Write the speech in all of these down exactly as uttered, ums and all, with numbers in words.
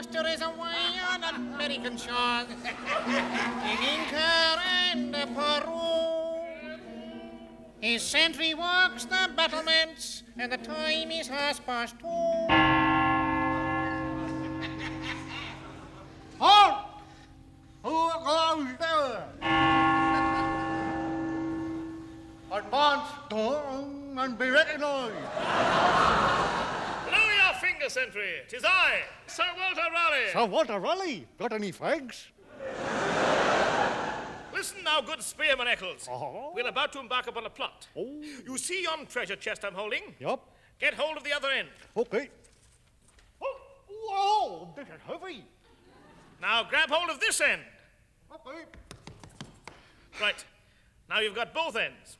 master is away on American shores, in Inca and Peru. His sentry walks the battlements, and the time is half past two. Halt! Who goes there? Advance, turn, and be recognized. Blow your finger, sentry. 'Tis I, Sir Walter Raleigh. Sir Walter Raleigh, got any fags? Listen now, good spearman Eccles. Uh-huh. We're about to embark upon a plot. Oh. You see yon treasure chest I'm holding? Yup. Get hold of the other end. Okay. Oh, whoa, this is heavy. Now grab hold of this end. Okay. Right. Now you've got both ends.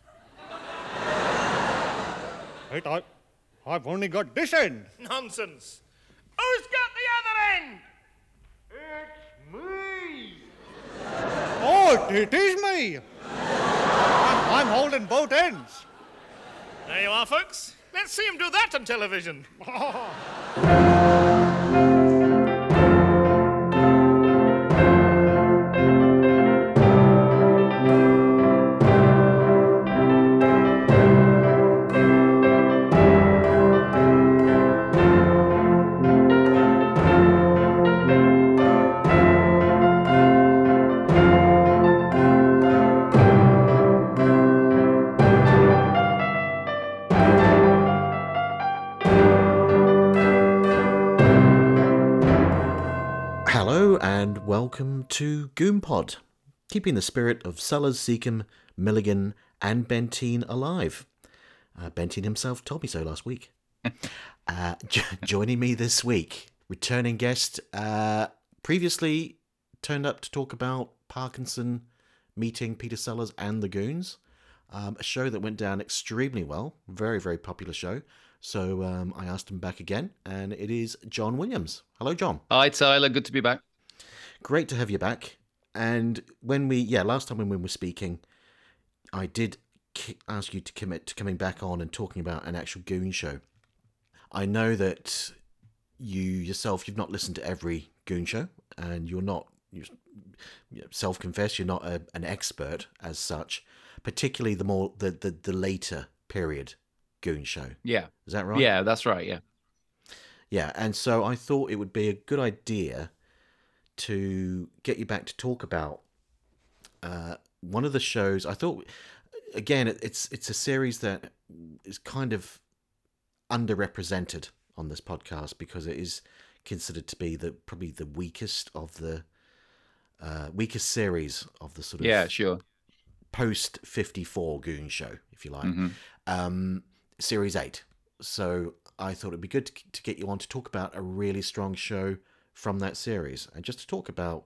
Wait, I, I've only got this end. Nonsense. Who's got the other end? It's me. Oh, it is me. I'm, I'm holding both ends. There you are, folks. Let's see him do that on television. Welcome to Goompod, keeping the spirit of Sellers, Seacombe, Milligan and Benteen alive. Uh, Benteen himself told me so last week. uh, j- joining me this week, returning guest, uh, previously turned up to talk about Parkinson meeting Peter Sellers and the Goons, um, a show that went down extremely well, very, very popular show. So um, I asked him back again, and it is John Williams. Hello, John. Hi, Tyler. Good to be back. Great to have you back. And when we, yeah, last time when we were speaking, I did ki- ask you to commit to coming back on and talking about an actual Goon show. I know that you yourself, you've not listened to every Goon show, and you're not, you self-confess, you're not a, an expert as such, particularly the more, the, the, the later period Goon show. Yeah. Is that right? Yeah, that's right, yeah. Yeah, and so I thought it would be a good idea to get you back to talk about uh, one of the shows. I thought, again, it's it's a series that is kind of underrepresented on this podcast because it is considered to be the probably the weakest of the uh, weakest series of the sort of yeah, sure post fifty-four Goon show, if you like, mm-hmm. um, series eight. So I thought it'd be good to, to get you on to talk about a really strong show from that series, and just to talk about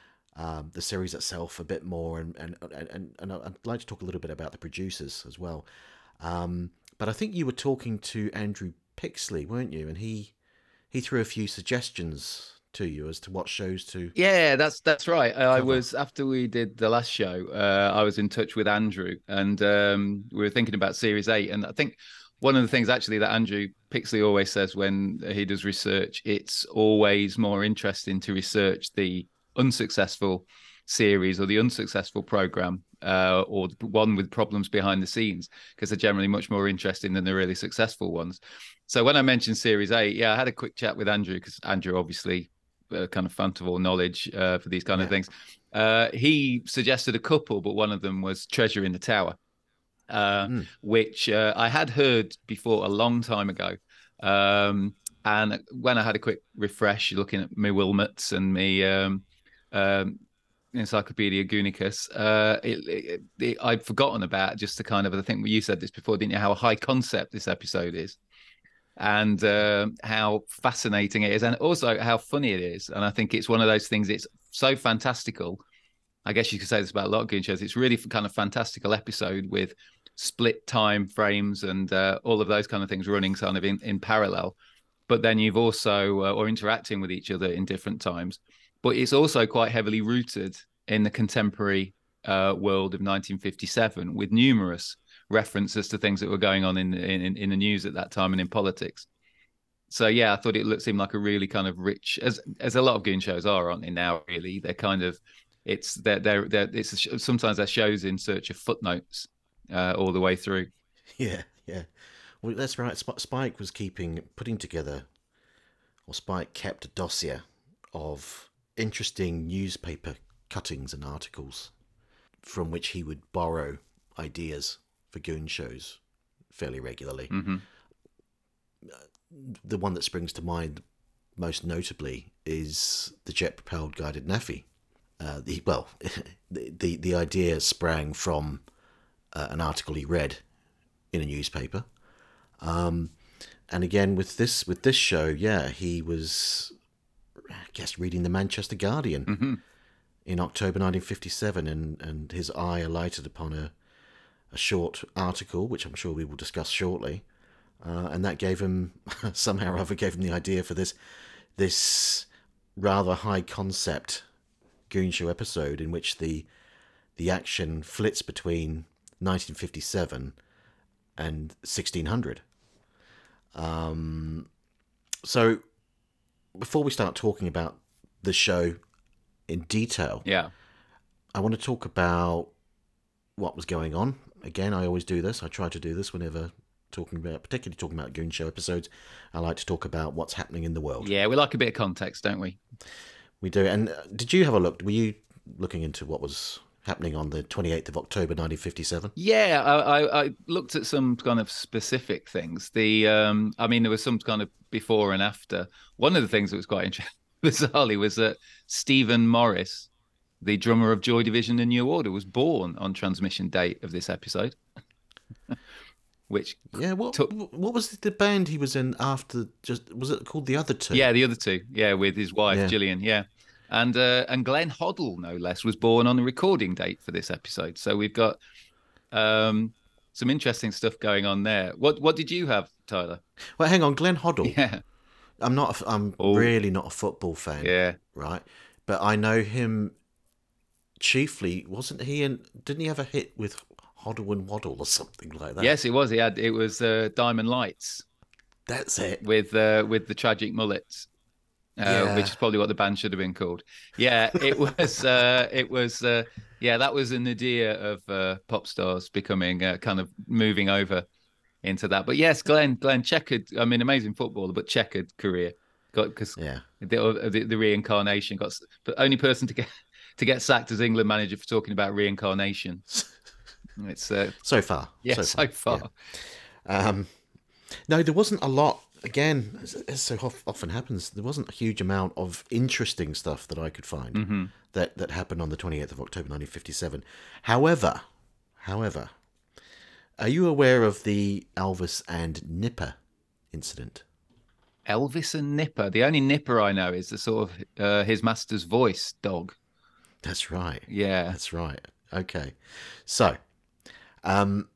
um, the series itself a bit more, and and, and and I'd like to talk a little bit about the producers as well. Um, but I think you were talking to Andrew Pixley, weren't you? And he he threw a few suggestions to you as to what shows to. Yeah, that's that's right. I was after we did the last show. Uh, I was in touch with Andrew, and um, we were thinking about Series Eight, and I think. One of the things actually that Andrew Pixley always says when he does research, it's always more interesting to research the unsuccessful series or the unsuccessful program uh, or the one with problems behind the scenes, because they're generally much more interesting than the really successful ones. So when I mentioned Series eight, yeah, I had a quick chat with Andrew because Andrew obviously uh, kind of font of all knowledge uh, for these kind yeah. of things. Uh, he suggested a couple, but one of them was Treasure in the Tower. Uh, mm. which uh, I had heard before a long time ago. Um, and when I had a quick refresh, looking at me Wilmots and me um, um, Encyclopedia Goonicus, uh, it, it, it, I'd forgotten about just the kind of, I think you said this before, didn't you, how high concept this episode is. And uh, how fascinating it is, and also how funny it is. And I think it's one of those things, it's so fantastical. I guess you could say this about a lot of Goon shows. It's really kind of fantastical episode with split time frames and uh, all of those kind of things running kind of in, in parallel. But then you've also, uh, or interacting with each other in different times. But it's also quite heavily rooted in the contemporary uh, world of nineteen fifty-seven, with numerous references to things that were going on in, in, in the news at that time and in politics. so yeah, I thought it looked seemed like a really kind of rich, as as a lot of Goon shows are, aren't they now? Really, they're kind of it's they're they're, they're it's a, sometimes they're shows in search of footnotes uh, all the way through. Yeah, yeah. Well, that's right. Sp- Spike was keeping putting together, or Spike kept a dossier of interesting newspaper cuttings and articles from which he would borrow ideas for Goon shows fairly regularly. Mm-hmm. The one that springs to mind most notably is the jet-propelled guided Naffy. Uh, the well, the, the the idea sprang from uh, an article he read in a newspaper, um, and again with this with this show, yeah, he was, I guess, reading the Manchester Guardian Mm-hmm. in October nineteen fifty-seven, and, and his eye alighted upon a a short article, which I'm sure we will discuss shortly. Uh, and that gave him, somehow or other, gave him the idea for this this rather high concept Goon Show episode in which the the action flits between nineteen fifty-seven and sixteen hundred. Um, so before we start talking about the show in detail, Yeah. I want to talk about what was going on. Again, I always do this. I try to do this whenever talking about, particularly talking about Goon Show episodes. I like to talk about what's happening in the world. Yeah, we like a bit of context, don't we? We do. And uh, did you have a look? Were you looking into what was happening on the twenty-eighth of October, nineteen fifty-seven? Yeah, I, I, I looked at some kind of specific things. The, um, I mean, there was some kind of before and after. One of the things that was quite interesting, bizarrely, was that Stephen Morris, the drummer of Joy Division and New Order, was born on transmission date of this episode. Which Yeah, what took- what was the band he was in after? Just was it called The Other Two? Yeah, the other two. Yeah, with his wife Yeah. Gillian. Yeah, and uh, and Glenn Hoddle, no less, was born on the recording date for this episode. So we've got um, some interesting stuff going on there. What what did you have, Tyler? Well, hang on, Glenn Hoddle. Yeah, I'm not. A, I'm Oh. really not a football fan. yeah. Right, but I know him chiefly. Wasn't he in? Didn't he have a hit with Hoddle and Waddle or something like that? Yes, it was. He had it was uh, Diamond Lights That's it. with uh, with the tragic mullets. Uh, Yeah. Which is probably what the band should have been called. Yeah, it was. Uh, it was. Uh, yeah, that was an idea of uh, pop stars becoming uh, kind of moving over into that. But yes, Glenn, Glenn checkered. I mean, amazing footballer, but checkered career. Got because Yeah. the, the the reincarnation got. But only person to get to get sacked as England manager for talking about reincarnation. It's uh, So far. yeah, So so far. far. yeah. Um, no, there wasn't a lot. Again, as, as so of- often happens, there wasn't a huge amount of interesting stuff that I could find Mhm. that, that happened on the twenty-eighth of October, nineteen fifty-seven. However, however, are you aware of the Elvis and Nipper incident? Elvis and Nipper. The only Nipper I know is the sort of uh, his master's voice dog. That's right. Yeah. That's right. Okay. So, um,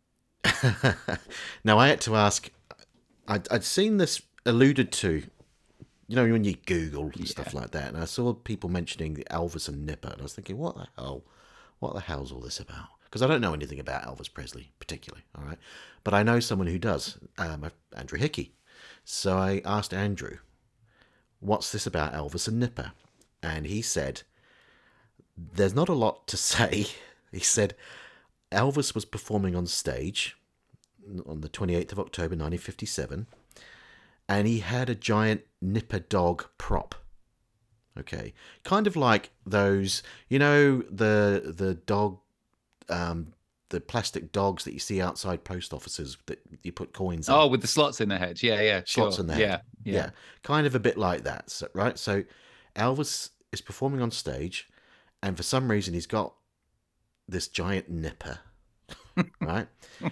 now I had to ask, I'd, I'd seen this alluded to, you know, when you Google and stuff like that, and I saw people mentioning the Elvis and Nipper, and I was thinking, what the hell? What the hell's all this about? Because I don't know anything about Elvis Presley particularly, all right? But I know someone who does, um, Andrew Hickey. So I asked Andrew, what's this about Elvis and Nipper? And he said, there's not a lot to say. He said Elvis was performing on stage on the twenty-eighth of October, nineteen fifty-seven, and he had a giant Nipper dog prop. Okay, kind of like those, you know, the the dog, um, the plastic dogs that you see outside post offices that you put coins in. Oh, with the slots in the head. Yeah, yeah. Slots sure. in the head. Yeah, yeah. Yeah, kind of a bit like that, so, right? So Elvis is performing on stage, and for some reason he's got this giant Nipper, right?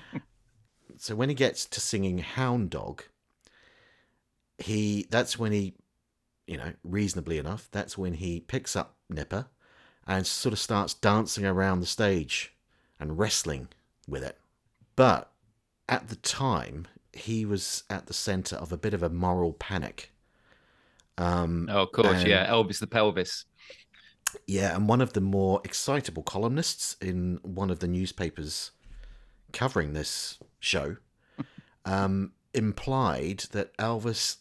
So when he gets to singing Hound Dog, he that's when he, you know, reasonably enough, that's when he picks up Nipper and sort of starts dancing around the stage and wrestling with it. But at the time, he was at the centre of a bit of a moral panic. Um, Oh, of course. and- Yeah. Elvis the pelvis. Yeah, and one of the more excitable columnists in one of the newspapers covering this show um, implied that Elvis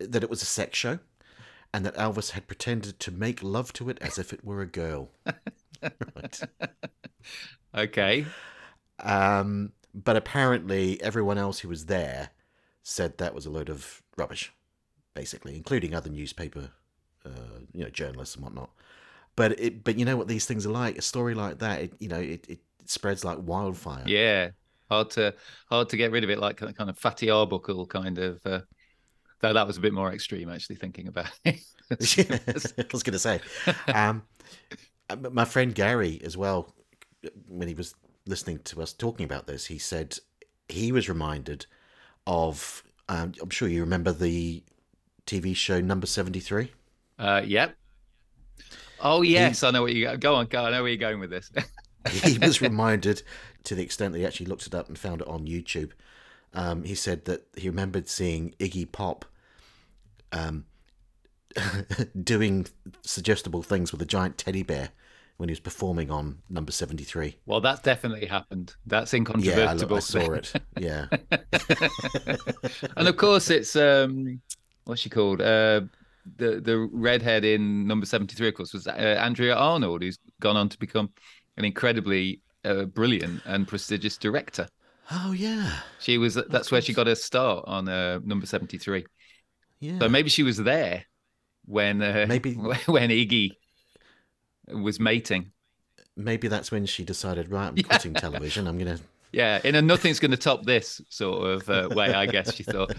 that it was a sex show, and that Elvis had pretended to make love to it as if it were a girl. Right. Okay. Um, but apparently everyone else who was there said that was a load of rubbish, basically, including other newspaper, uh, you know, journalists and whatnot. But it, but you know what these things are like. A story like that, it, you know, it, it spreads like wildfire. Yeah, hard to hard to get rid of it, like kind of Fatty Arbuckle kind of. Uh, though that was a bit more extreme, actually, thinking about it. I was going to say, um, my friend Gary as well, when he was listening to us talking about this, he said he was reminded of. Um, I'm sure you remember the T V show Number seventy-three. Uh, yep. Oh yes, he, I know what you go on. Go, I know where you're going with this. He was reminded, to the extent that he actually looked it up and found it on YouTube. Um, he said that he remembered seeing Iggy Pop um, doing suggestible things with a giant teddy bear when he was performing on Number seventy-three. Well, that's definitely happened. That's incontrovertible. Yeah, I, I saw it. Yeah. And of course, it's um, what's she called? Uh, the the redhead in Number seventy-three, of course, was uh, Andrea Arnold, who's gone on to become an incredibly uh, brilliant and prestigious director. Oh yeah, she was. That's where she got her start on uh, Number seventy-three. Yeah. So maybe she was there when uh, maybe when Iggy was mating. Maybe that's when she decided, right, I'm quitting television. I'm gonna. Yeah, in a nothing's going to top this sort of uh, way, I guess she thought.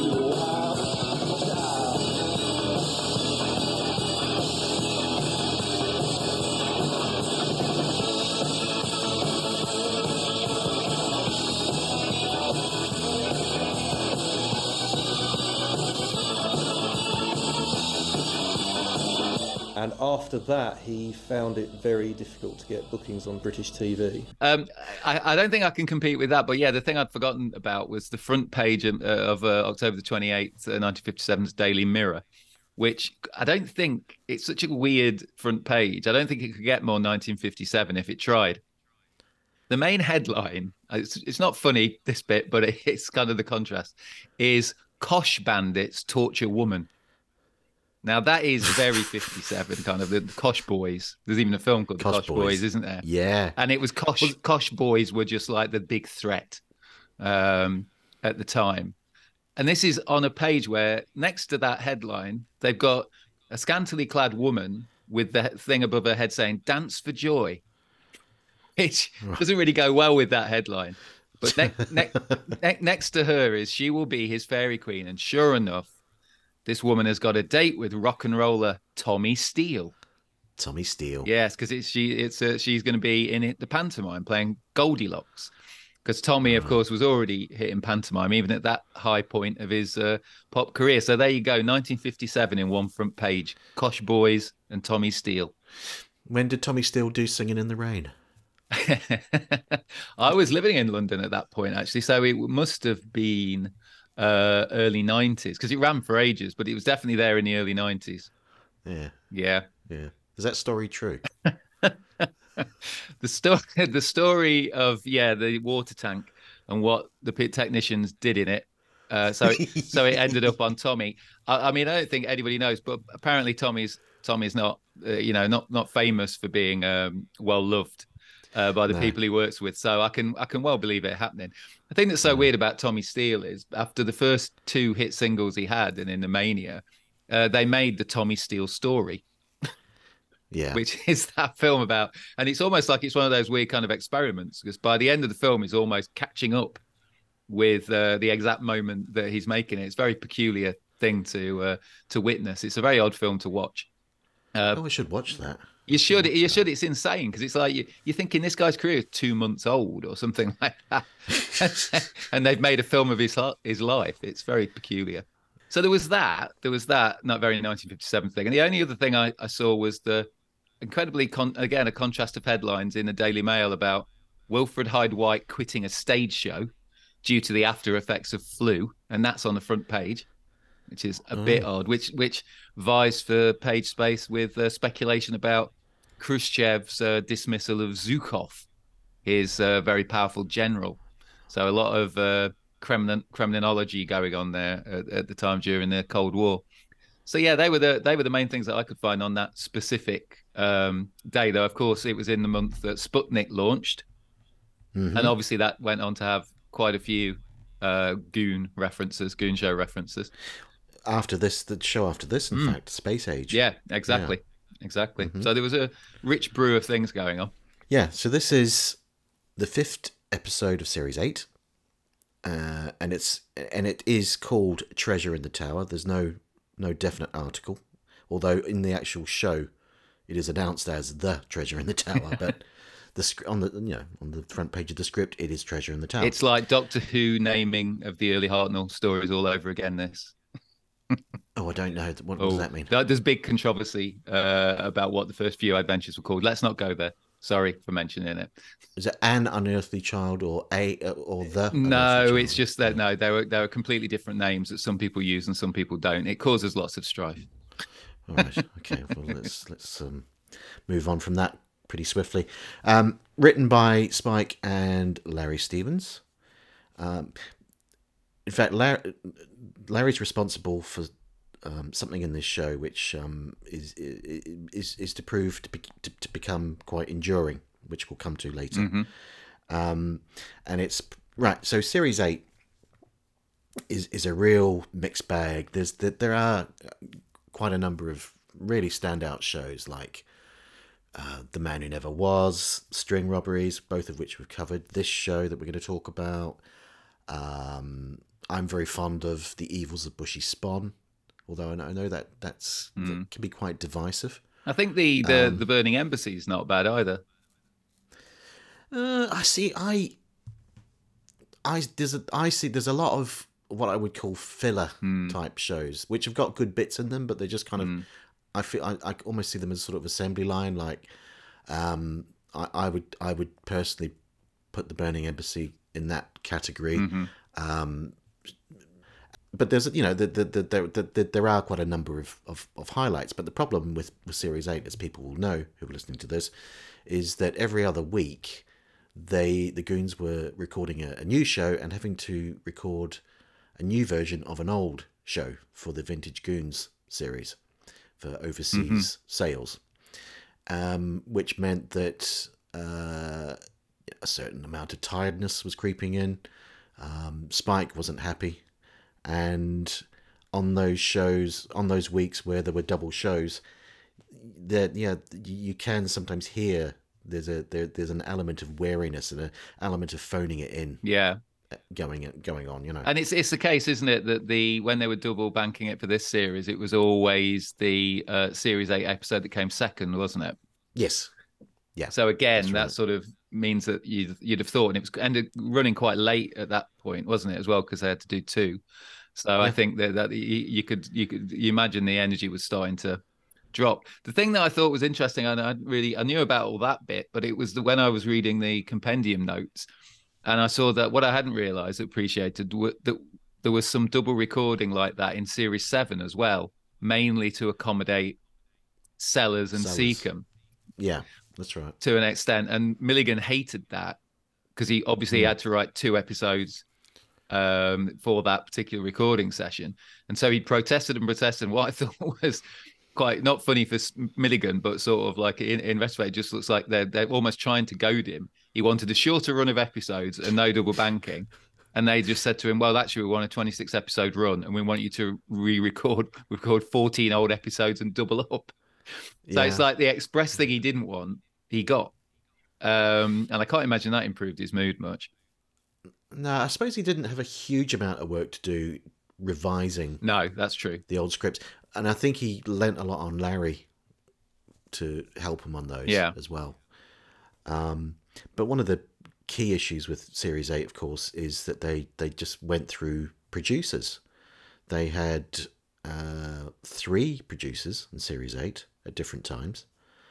And after that, he found it very difficult to get bookings on British T V. Um, I, I don't think I can compete with that. But yeah, the thing I'd forgotten about was the front page of, of uh, October the twenty-eighth, uh, nineteen fifty-seven's Daily Mirror, which I don't think it's such a weird front page. I don't think it could get more nineteen fifty-seven if it tried. The main headline, it's, it's not funny, this bit, but it, it's kind of the contrast, is Kosh Bandits Torture Woman. Now, that is very fifty-seven, kind of the, the Kosh Boys. There's even a film called The Kosh, Kosh Boys. Boys, isn't there? Yeah. And it was Kosh, well, Kosh Boys were just like the big threat um, at the time. And this is on a page where next to that headline, they've got a scantily clad woman with the thing above her head saying, "Dance for Joy," which doesn't really go well with that headline. But ne- ne- ne- next to her is "She will be his fairy queen." And sure enough, this woman has got a date with rock and roller Tommy Steele. Tommy Steele. Yes, because it's she. It's uh, she's going to be in it, the pantomime playing Goldilocks. Because Tommy, of course, was already hitting pantomime, even at that high point of his uh, pop career. So there you go, nineteen fifty-seven in one front page: Kosh Boys and Tommy Steele. When did Tommy Steele do Singing in the Rain? I was living in London at that point, actually, so it must have been uh, early nineties, because it ran for ages, but it was definitely there in the early nineties. Yeah. Yeah. Yeah. Is that story true? the story, the story of yeah, the water tank and what the pit technicians did in it. Uh, so, so it ended up on Tommy. I, I mean, I don't think anybody knows, but apparently Tommy's Tommy's not, uh, you know, not not famous for being um, well loved uh, by the no. people he works with. So I can I can well believe it happening. The thing that's so weird about Tommy Steele is after the first two hit singles he had and in the Mania, uh, they made the Tommy Steele story. Yeah, which is that film about, and it's almost like it's one of those weird kind of experiments, because by the end of the film, he's almost catching up with uh, the exact moment that he's making it. It's a very peculiar thing to uh, to witness. It's a very odd film to watch. Uh, oh, we should watch that. You should. You that. should. It's insane, because it's like you, you're thinking this guy's career is two months old or something like that, and they've made a film of his his life. It's very peculiar. So there was that. There was that not very nineteen fifty-seven thing, and the only other thing I, I saw was the incredibly, con- again, a contrast of headlines in the Daily Mail about Wilfred Hyde-White quitting a stage show due to the after effects of flu, and that's on the front page, which is a oh. bit odd, which which vies for page space with uh, speculation about Khrushchev's uh, dismissal of Zhukov, his uh, very powerful general. So a lot of uh, Kremlin Kremlinology going on there at, at the time during the Cold War. So yeah, they were the they were the main things that I could find on that specific um, day. Though of course it was in the month that Sputnik launched, mm-hmm. and obviously that went on to have quite a few uh, Goon references, Goon Show references. After this, the show after this, in mm. fact, Space Age. Yeah, exactly, yeah. exactly. Mm-hmm. So there was a rich brew of things going on. Yeah. So this is the fifth episode of Series Eight, uh, and it's and it is called Treasure in the Tower. There's no no definite article, although in the actual show, it is announced as the Treasure in the Tower. But the on the you know on the front page of the script, it is Treasure in the Tower. It's like Doctor Who naming of the early Hartnell stories all over again. This. Oh, I don't know. What, what oh, does that mean? There's big controversy uh, about what the first few adventures were called. Let's not go there. Sorry for mentioning it. Is it An Unearthly Child or a or the? No, it's just that no, they were they were completely different names that some people use and some people don't. It causes lots of strife. All right. Okay. Well, let's let's um, move on from that pretty swiftly. Um, written by Spike and Larry Stevens. Um, in fact, Larry, Larry's responsible for um, something in this show, which um, is is is to prove to, be, to to become quite enduring, which we'll come to later. Mm-hmm. Um, and it's right. So Series Eight is is a real mixed bag. There's there are quite a number of really standout shows like uh, The Man Who Never Was, String Robberies, both of which we've covered. This show that we're going to talk about. Um, I'm very fond of The Evils of Bushy Spawn, although I know, I know that that's mm. that can be quite divisive. I think the the, um, the Burning Embassy is not bad either. Uh, I see. I I there's a I see. There's a lot of what I would call filler mm. type shows, which have got good bits in them, but they're just kind of. Mm. I feel I, I almost see them as sort of assembly line. Like, um, I, I would I would personally put the Burning Embassy in that category. Mm-hmm. Um, but there's you know the, the, the, the, the, there are quite a number of, of, of highlights. But the problem with, with Series Eight, as people will know who are listening to this, is that every other week they the Goons were recording a, a new show and having to record a new version of an old show for the Vintage Goons series for overseas mm-hmm. sales, um, which meant that uh, a certain amount of tiredness was creeping in. Um, Spike wasn't happy, and on those shows, on those weeks where there were double shows, that yeah, you can sometimes hear there's a there, there's an element of wariness and an element of phoning it in. Yeah, going going on, you know. And it's it's the case, isn't it, that the when they were double banking it for this series, it was always the uh, Series Eight episode that came second, wasn't it? Yes. Yeah. So again, right. that sort of means that you'd, you'd have thought, and it was ended running quite late at that point, wasn't it, as well, because they had to do two. So yeah. I think that that you, you could you could you imagine the energy was starting to drop. The thing that I thought was interesting, and I really I knew about all that bit, but it was the, when I was reading the compendium notes, and I saw that what I hadn't realised, appreciated, that there was some double recording like that in Series Seven as well, mainly to accommodate Sellers and Sellers. Seacombe. Yeah. That's right. To an extent. And Milligan hated that because he obviously mm. had to write two episodes um, for that particular recording session. And so he protested and protested. And what I thought was quite not funny for Milligan, but sort of like in, in retrospect, it just looks like they're, they're almost trying to goad him. He wanted a shorter run of episodes and no double banking. And they just said to him, well, actually, we want a twenty-six episode run and we want you to re-record, record fourteen old episodes and double up. So yeah. It's like the express thing he didn't want, he got. Um, and I can't imagine that improved his mood much. No, I suppose he didn't have a huge amount of work to do revising. No, that's true. The old scripts. And I think he lent a lot on Larry to help him on those yeah. as well. Um, but one of the key issues with Series eight, of course, is that they, they just went through producers. They had uh, three producers in Series eight at different times.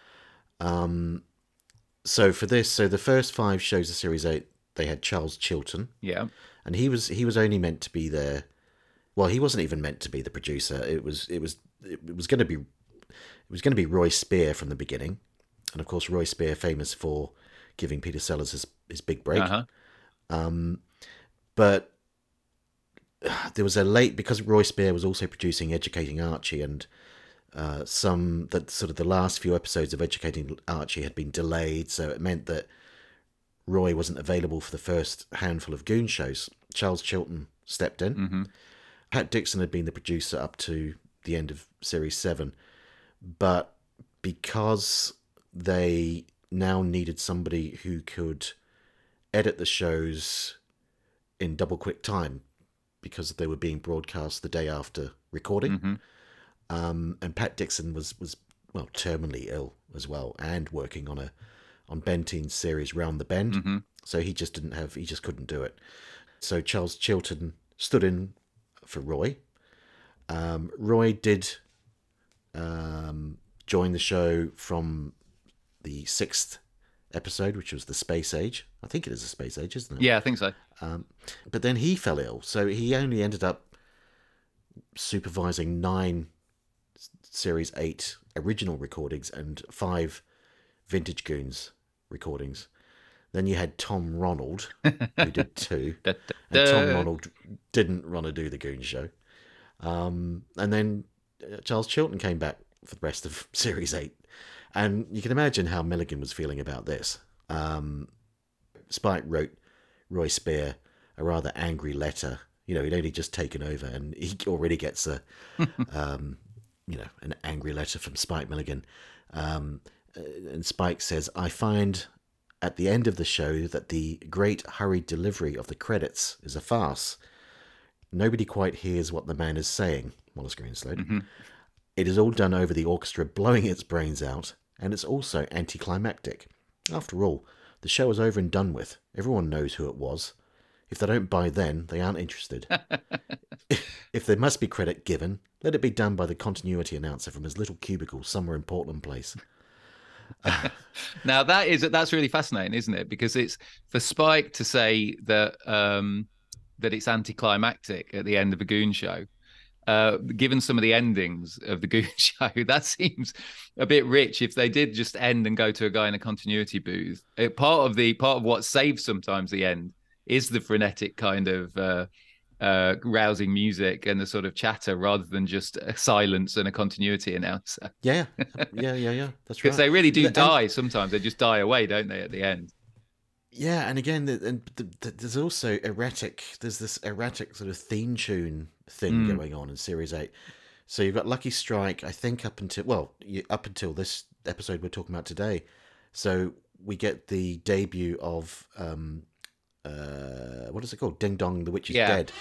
Um, so for this, so the first five shows of Series eight, they had Charles Chilton. Yeah. And he was he was only meant to be there. Well, he wasn't even meant to be the producer. It was it was it was going to be it was going to be Roy Spear from the beginning, and of course Roy Spear famous for giving Peter Sellers his his big break. Uh-huh. Um, but there was a late, because Roy Spear was also producing Educating Archie, and uh, some that sort of the last few episodes of Educating Archie had been delayed, so it meant that Roy wasn't available for the first handful of Goon shows. Charles Chilton stepped in. Mm-hmm. Pat Dixon had been the producer up to the end of series seven, but because they now needed somebody who could edit the shows in double quick time, because they were being broadcast the day after recording, Mm-hmm. um, and Pat Dixon was was well terminally ill as well, and working on a on Benteen's series Round the Bend, Mm-hmm. so he just didn't have he just couldn't do it. So Charles Chilton stood in for Roy. Um, Roy did um, join the show from the sixth episode, which was the Space Age. I think it is a Space Age, isn't it? Yeah, I think so. Um, but then he fell ill, so he only ended up supervising nine Series eight original recordings and five Vintage Goons recordings. Then you had Tom Ronald, who did two. Da, And da, Tom da. Ronald didn't want to do the Goon show. Um, and then uh, Charles Chilton came back for the rest of Series eight. And you can imagine how Milligan was feeling about this. Um, Spike wrote Roy Spear a rather angry letter. You know, he'd only just taken over, and he already gets a, um, you know, an angry letter from Spike Milligan. Um, and Spike says, "I find at the end of the show that the great hurried delivery of the credits is a farce. Nobody quite hears what the man is saying," Wallace Greenslade. Mm-hmm. "It is all done over the orchestra blowing its brains out, and it's also anticlimactic. After all, the show is over and done with. Everyone knows who it was. If they don't buy then, they aren't interested. If there must be credit given, let it be done by the continuity announcer from his little cubicle somewhere in Portland Place." Now that is that's really fascinating, isn't it? Because it's for Spike to say that um, that it's anticlimactic at the end of a Goon show. Uh, given some of the endings of the Goon show, that seems a bit rich. If they did just end and go to a guy in a continuity booth, it, part of the part of what saves sometimes the end is the frenetic kind of uh, uh, rousing music and the sort of chatter, rather than just a silence and a continuity announcer. Yeah, yeah, yeah, yeah. That's right. Because they really do And- die sometimes. They just die away, don't they, at the end? Yeah, and again, the, and the, the, there's also erratic. There's this erratic sort of theme tune thing Mm. going on in Series Eight. So you've got Lucky Strike, I think, up until well, you, up until this episode we're talking about today. So we get the debut of um, uh, what is it called? Ding Dong, the Witch is Yeah. Dead.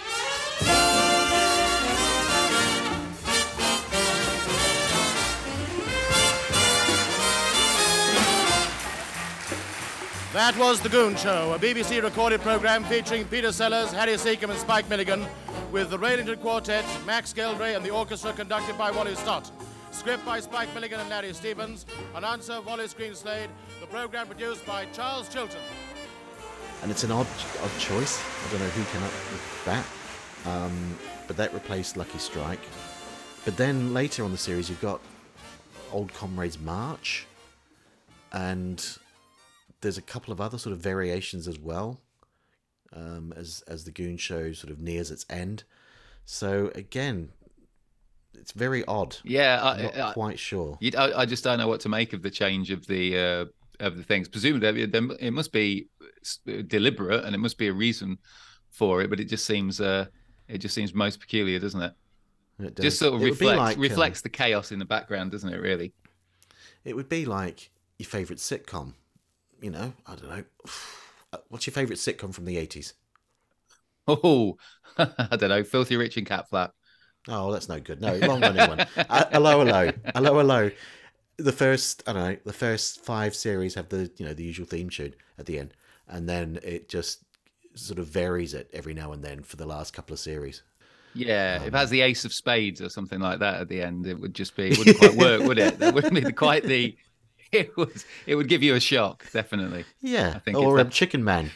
That was The Goon Show, a B B C recorded program featuring Peter Sellers, Harry Seacombe and Spike Milligan, with the Raylington Quartet, Max Geldray and the orchestra conducted by Wally Stott. Script by Spike Milligan and Larry Stevens. Announcer Wallace Greenslade. The program produced by Charles Chilton. And it's an odd, odd choice. I don't know who came up with that. Um, but that replaced Lucky Strike. But then later on the series, you've got Old Comrades March. And there's a couple of other sort of variations as well, um, as as the Goon Show sort of nears its end. So again, it's very odd. Yeah, I'm I, not I, quite sure. you- I, I just don't know what to make of the change of the uh, of the things. Presumably, there- it must be s- deliberate, and it must be a reason for it. But it just seems uh, it just seems most peculiar, doesn't it? It does. Just sort of It would be reflects like, um, reflects the chaos in the background, doesn't it? Really. It would be like your favourite sitcom. You know, I don't know. What's your favourite sitcom from the eighties? Oh, I don't know. Filthy Rich and Cat Flap. Oh, that's no good. No, long running one. Uh, hello, hello, hello, hello. The first, I don't know, the first five series have the you know the usual theme tune at the end, and then it just sort of varies it every now and then for the last couple of series. Yeah, Um, if it has the Ace of Spades or something like that at the end, it would just be it wouldn't quite work, would it? That wouldn't be the, quite the. It would it would give you a shock, definitely. Yeah, I think or it's um, that- Chicken Man,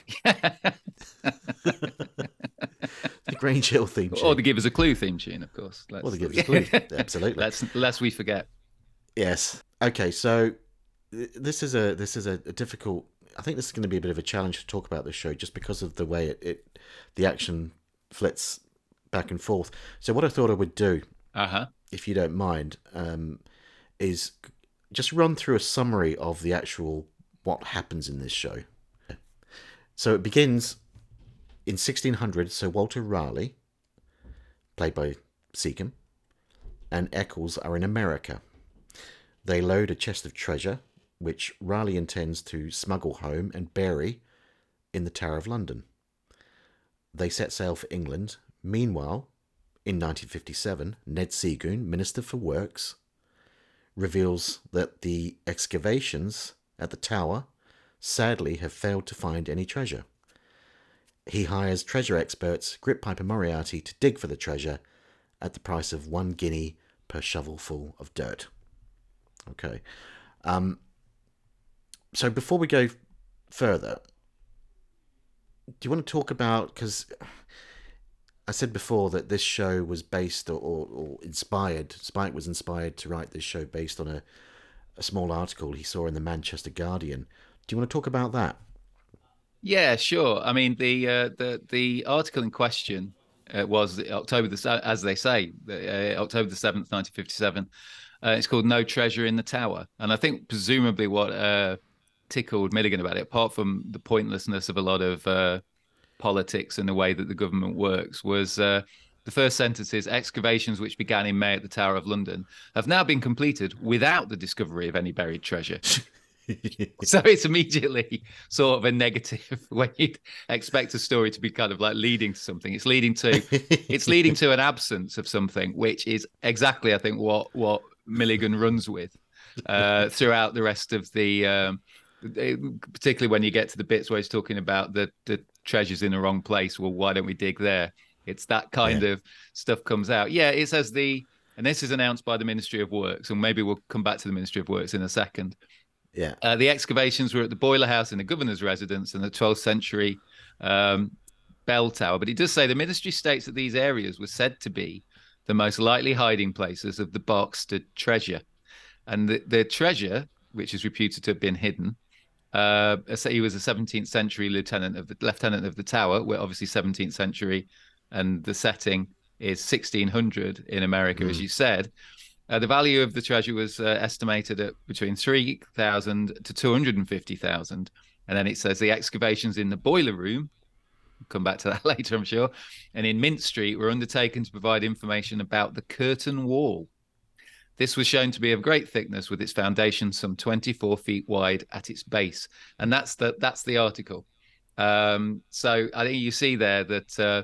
the Grange Hill theme tune. Or the Give Us a Clue theme tune, of course. Let's, Or the Give Us a Clue, absolutely. Let's lest we forget. Yes. Okay. So th- this is a this is a, a difficult. I think this is going to be a bit of a challenge to talk about this show, just because of the way it, it the action flits back and forth. So what I thought I would do, uh-huh. if you don't mind, um, is just run through a summary of the actual what happens in this show. So it begins in sixteen hundred. So Walter Raleigh, played by Seacombe, and Eccles are in America. They load a chest of treasure, which Raleigh intends to smuggle home and bury in the Tower of London. They set sail for England. Meanwhile, in nineteen fifty-seven, Ned Seagoon, Minister for Works, reveals that the excavations at the tower sadly have failed to find any treasure. He hires treasure experts Grip Piper Moriarty to dig for the treasure at the price of one guinea per shovelful of dirt. Okay. Um, so before we go further, do you want to talk about, because I said before that this show was based or, or, or inspired, Spike was inspired to write this show based on a, a small article he saw in the Manchester Guardian. Do you want to talk about that? Yeah, sure. I mean, the uh, the the article in question uh, was October the, as they say, uh, October the seventh, nineteen fifty-seven. Uh, it's called "No Treasure in the Tower," and I think presumably what uh, tickled Milligan about it, apart from the pointlessness of a lot of uh, politics and the way that the government works, was uh, the first sentence is excavations which began in May at the Tower of London have now been completed without the discovery of any buried treasure. So it's immediately sort of a negative when you'd expect a story to be kind of like leading to something. It's leading to it's leading to an absence of something, which is exactly, I think, what what Milligan runs with uh, throughout the rest of the, um, particularly when you get to the bits where he's talking about the the treasure's in the wrong place. Well, why don't we dig there? It's that kind yeah. of stuff comes out. Yeah, it says the, and this is announced by the Ministry of Works, and maybe we'll come back to the Ministry of Works in a second. Yeah, uh, the excavations were at the Boiler House in the Governor's residence and the twelfth century um, bell tower. But it does say the ministry states that these areas were said to be the most likely hiding places of the Barkstead treasure. And the, the treasure, which is reputed to have been hidden, uh, he was a seventeenth century lieutenant of the lieutenant of the tower, where obviously seventeenth century, and the setting is sixteen hundred in America, mm. as you said. Uh, the value of the treasure was uh, estimated at between three thousand to two hundred fifty thousand. And then it says the excavations in the boiler room, we'll come back to that later, I'm sure, and in Mint Street were undertaken to provide information about the curtain wall. This was shown to be of great thickness with its foundation some twenty-four feet wide at its base. And that's the, that's the article. Um, so I think you see there that uh,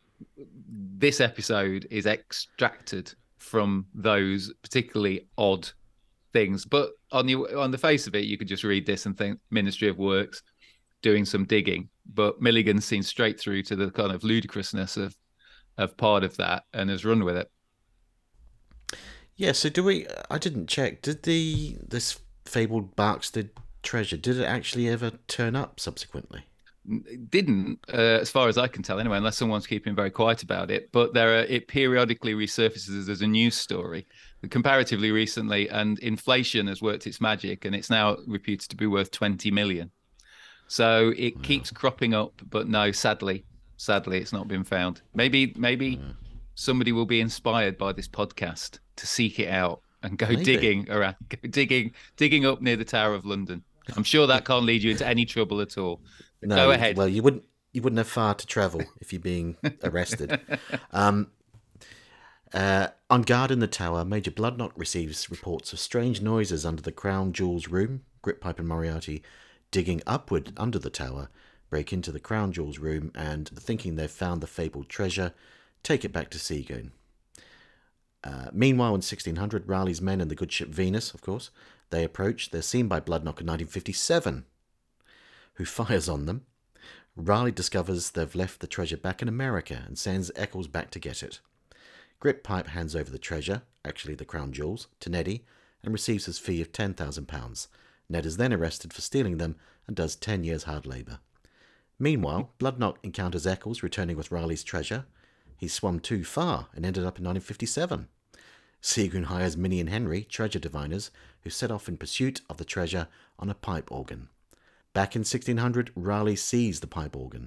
this episode is extracted from those particularly odd things, but on the on the face of it, you could just read this and think Ministry of Works doing some digging. But Milligan's seen straight through to the kind of ludicrousness of of part of that and has run with it. Yeah. So do we? I didn't check. Did the this fabled Barkstead treasure, did it actually ever turn up subsequently? Didn't, uh, as far as I can tell, anyway, unless someone's keeping very quiet about it. But there, are, it periodically resurfaces as a news story, comparatively recently, and inflation has worked its magic, and it's now reputed to be worth twenty million. So it wow. keeps cropping up, but no, sadly, sadly, it's not been found. Maybe, maybe yeah. somebody will be inspired by this podcast to seek it out and go maybe. digging around, go digging, digging up near the Tower of London. I'm sure that can't lead you into any trouble at all. No, go ahead. Well, you wouldn't you wouldn't have far to travel if you're being arrested. um, uh, on guard in the tower, Major Bloodnok receives reports of strange noises under the Crown Jewels room. Grip Piper and Moriarty, digging upward under the tower, break into the Crown Jewels room and, thinking they've found the fabled treasure, take it back to Seagoon. Uh, meanwhile, in sixteen hundred, Raleigh's men and the good ship Venus, of course, they approach. They're seen by Bloodnok in nineteen fifty-seven, who fires on them. Raleigh discovers they've left the treasure back in America and sends Eccles back to get it. Grip Pipe hands over the treasure, actually the crown jewels, to Neddy and receives his fee of ten thousand pounds. Ned is then arrested for stealing them and does ten years hard labour. Meanwhile, Bloodnok encounters Eccles returning with Raleigh's treasure. He swum too far and ended up in nineteen fifty-seven. Seagoon hires Minnie and Henry, treasure diviners, who set off in pursuit of the treasure on a pipe organ. Back in sixteen hundred, Raleigh sees the pipe organ.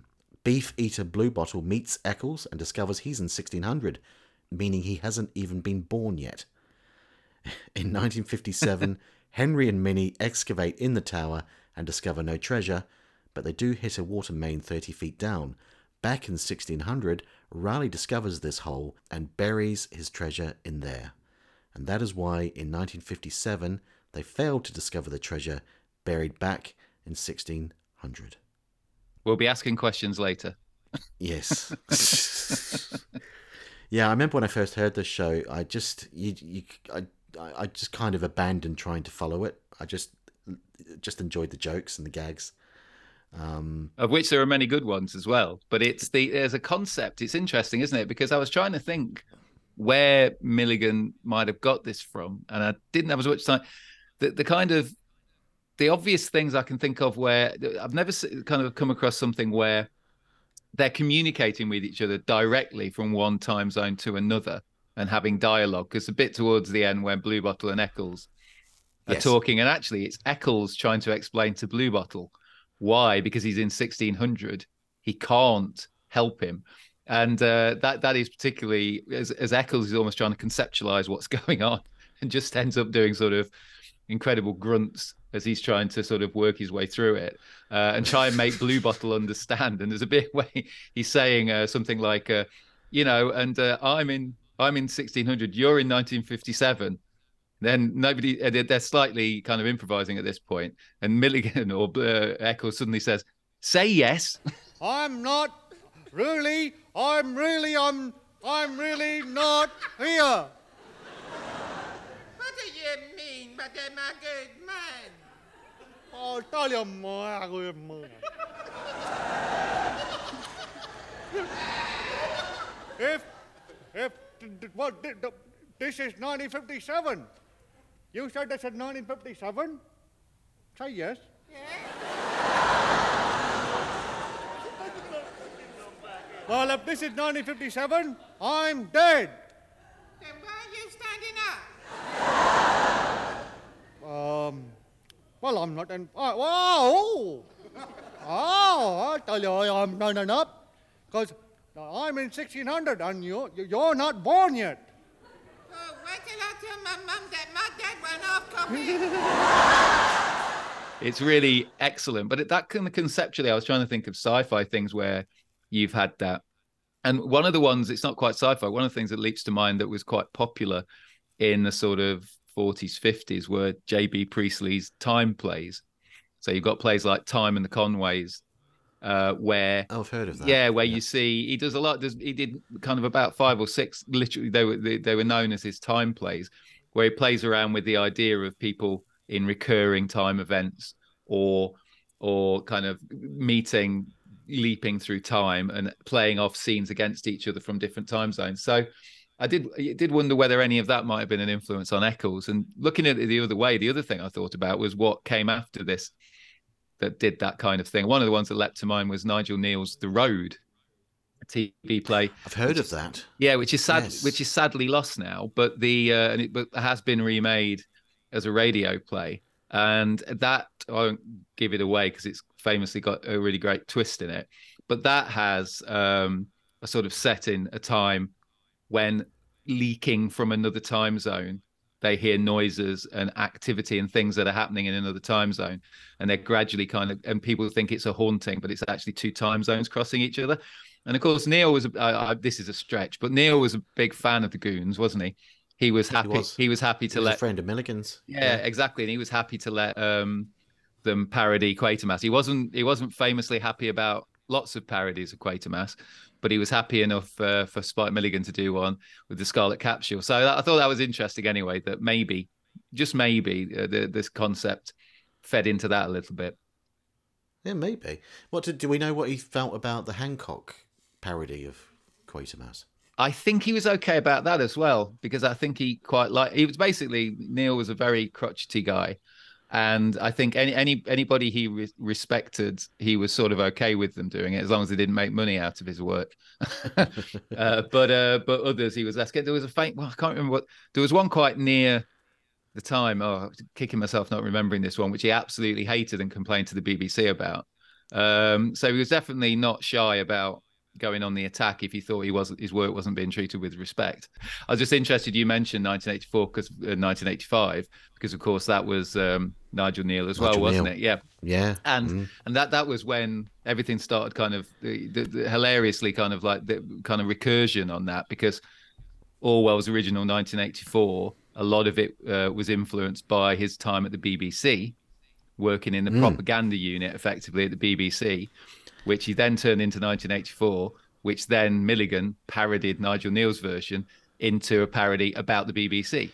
Beef Eater Bluebottle meets Eccles and discovers he's in sixteen hundred, meaning he hasn't even been born yet. In nineteen fifty-seven, Henry and Minnie excavate in the tower and discover no treasure, but they do hit a water main thirty feet down. Back in sixteen hundred, Raleigh discovers this hole and buries his treasure in there. And that is why in nineteen fifty-seven they failed to discover the treasure buried back in sixteen hundred. We'll be asking questions later. Yes. Yeah, I remember when I first heard this show, I just you, you I I just kind of abandoned trying to follow it. I just just enjoyed the jokes and the gags. Um, of which there are many good ones as well. But it's the there's a concept. It's interesting, isn't it? Because I was trying to think where Milligan might have got this from, and I didn't have as much time. The the kind of the obvious things I can think of where I've never kind of come across something where they're communicating with each other directly from one time zone to another and having dialogue. Because a bit towards the end when Bluebottle and Eccles are Yes. talking, and actually it's Eccles trying to explain to Bluebottle why, because he's in sixteen hundred, he can't help him. And uh, that that is particularly, as, as Eccles is almost trying to conceptualize what's going on and just ends up doing sort of incredible grunts as he's trying to sort of work his way through it uh, and try and make Bluebottle understand. And there's a bit where he's saying uh, something like, uh, you know, and uh, I'm in I'm in sixteen hundred, you're in nineteen fifty-seven. Then nobody, they're slightly kind of improvising at this point, and Milligan or uh, Eccles suddenly says, "Say yes." I'm not really, I'm really, I'm, I'm really not here. What do you mean, but I'm a good man? I'll tell you more, good man. If, if, what, this is nineteen fifty-seven. You said this is nineteen fifty-seven? Say yes. Well, if this is nineteen fifty-seven, I'm dead. Then why are you standing up? Um, well, I'm not in. Oh, oh, oh! I tell you, I'm standing up because I'm in sixteen hundred and you, you're not born yet. Oh, wait till I tell my mum that my dad went off copy. It's really excellent. But that kind of conceptually, I was trying to think of sci-fi things where you've had that. And one of the ones, it's not quite sci-fi, one of the things that leaps to mind that was quite popular in the sort of forties, fifties were J B Priestley's time plays. So you've got plays like Time and the Conways, uh, where Oh, I've heard of that. yeah, where you see he does a lot. Does he did kind of about five or six? Literally, they were they, they were known as his time plays, where he plays around with the idea of people in recurring time events, or or kind of meeting, leaping through time, and playing off scenes against each other from different time zones. So I did I did wonder whether any of that might have been an influence on Eccles. And looking at it the other way, the other thing I thought about was what came after this that did that kind of thing. One of the ones that leapt to mind was Nigel Neal's The Road, a T V play. I've heard of that. Yeah, which is sad, Yes. which is sadly lost now, but the uh, and it but has been remade as a radio play, and that I won't give it away because it's famously got a really great twist in it. But that has um, a sort of set in a time when, leaking from another time zone, they hear noises and activity and things that are happening in another time zone, and they're gradually kind of, and people think it's a haunting, but it's actually two time zones crossing each other. And of course, Neil was, uh, I, this is a stretch, but Neil was a big fan of the Goons, wasn't he? He was happy. He was, he was happy to He was let a friend of Milligan's. yeah, exactly. And he was happy to let um, them parody Quatermass. He wasn't. He wasn't famously happy about lots of parodies of Quatermass, but he was happy enough uh, for Spike Milligan to do one with the Scarlet Capsule. So that, I thought that was interesting. Anyway, that maybe, just maybe, uh, the, this concept fed into that a little bit. Yeah, maybe. What did do we know what he felt about the Hancock parody of Quatermass? I think he was okay about that as well, because I think he quite like. He was basically, Neil was a very crotchety guy, and I think any any anybody he re- respected, he was sort of okay with them doing it as long as they didn't make money out of his work. uh, but uh, but others he was less. There was a faint. Well, I can't remember what. There was one quite near the time. Oh, I'm kicking myself not remembering this one, which he absolutely hated and complained to the B B C about. Um, so he was definitely not shy about going on the attack if he thought he was his work wasn't being treated with respect. I was just interested you mentioned nineteen eighty-four because uh, nineteen eighty-five because of course that was um, Nigel Neal as Nigel well, wasn't Neal. it? Yeah, Yeah, and mm. and that that was when everything started kind of the, the, the hilariously kind of like the kind of recursion on that, because Orwell's original nineteen eighty-four, a lot of it uh, was influenced by his time at the B B C, working in the mm. propaganda unit effectively at the B B C, which he then turned into nineteen eighty-four, which then Milligan parodied Nigel Neal's version into a parody about the B B C.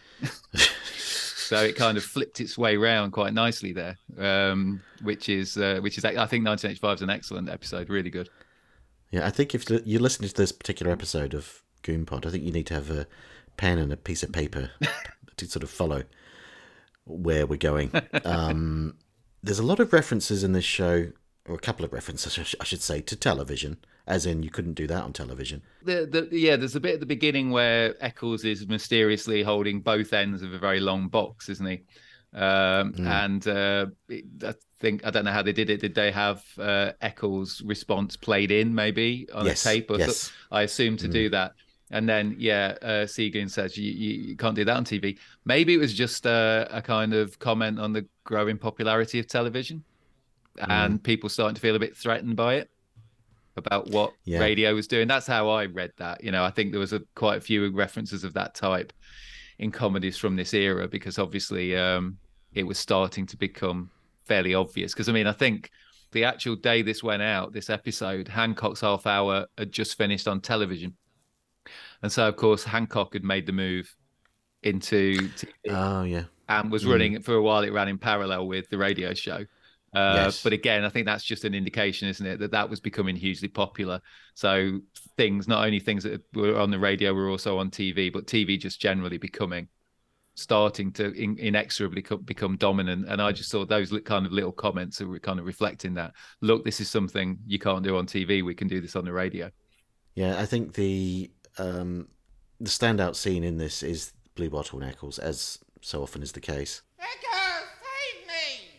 So it kind of flipped its way around quite nicely there, um, which is uh, which is I think nineteen eighty-five is an excellent episode, really good. Yeah, I think if you're listening to this particular episode of Goon Pod, I think you need to have a pen and a piece of paper to sort of follow where we're going. Um, there's a lot of references in this show, or a couple of references, I should say, to television, as in you couldn't do that on television. The, the, yeah, there's a bit at the beginning where Eccles is mysteriously holding both ends of a very long box, isn't he? Um, mm. And uh, it, I think, I don't know how they did it. Did they have uh, Eccles' response played in maybe on yes. a tape? Or yes. so, I assume to mm. do that. And then, yeah, uh, Segan says, you, you, you can't do that on T V. Maybe it was just a, a kind of comment on the growing popularity of television and mm. people starting to feel a bit threatened by it, about what yeah. radio was doing. That's how I read that. You know, I think there was a, quite a few references of that type in comedies from this era, because obviously um, it was starting to become fairly obvious. Because, I mean, I think the actual day this went out, this episode, Hancock's Half Hour had just finished on television. And so, of course, Hancock had made the move into T V. Oh, yeah. And was running it mm. for a while. It ran in parallel with the radio show. Uh, yes. But again, I think that's just an indication, isn't it, that that was becoming hugely popular. So things, not only things that were on the radio were also on T V, but T V just generally becoming, starting to in, inexorably co- become dominant. And I just thought those kind of little comments are kind of reflecting that. Look, this is something you can't do on T V. We can do this on the radio. Yeah, I think the um, the standout scene in this is Blue Bottle and Eccles, as so often is the case. Eccles, save me!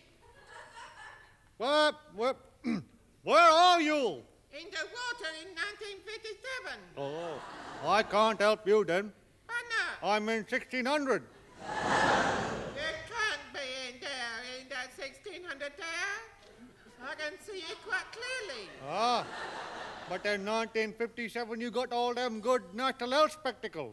What? What? Where are you? In the water in nineteen fifty-seven. Oh, I can't help you then. Why not? I'm in sixteen hundred. You can't be in there, in that sixteen hundred there. I can see it quite clearly. Ah, but in nineteen fifty-seven you got all them good national health spectacles.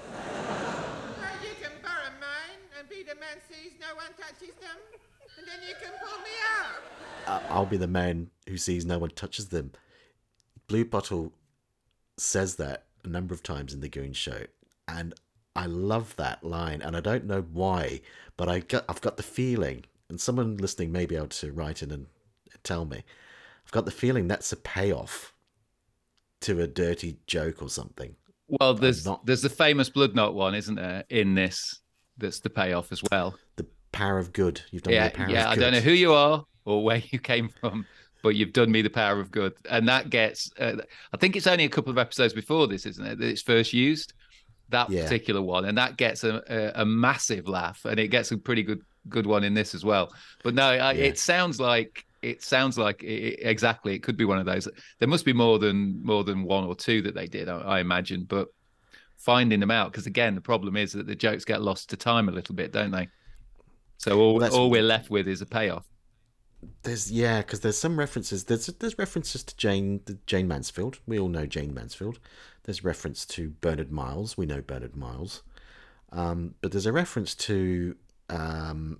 Well, you can borrow mine and be the man sees no one touches them, and then you can pull me out. Uh, I'll be the man who sees no one touches them. Blue Bottle says that a number of times in the Goon Show, and I love that line, and I don't know why, but I got, I've got the feeling, and someone listening may be able to write in and tell me, I've got the feeling that's a payoff to a dirty joke or something. Well, there's not... there's the famous Blood Knot one, isn't there, in this, that's the payoff as well. The power of good. You've done yeah, the power yeah, of good. I don't know who you are or where you came from, but you've done me the power of good. And that gets, uh, I think it's only a couple of episodes before this, isn't it, that it's first used, that yeah. particular one. And that gets a, a, a massive laugh, and it gets a pretty good good one in this as well. But no, I, yeah. it sounds like, it sounds like it, exactly, it could be one of those. There must be more than more than one or two that they did, I, I imagine, but finding them out, because again, the problem is that the jokes get lost to time a little bit, don't they? So all, well, all we're left with is a payoff. There's yeah, because there's some references. There's there's references to Jane Jane Mansfield. We all know Jane Mansfield. There's reference to Bernard Miles. We know Bernard Miles. Um, but there's a reference to. Um,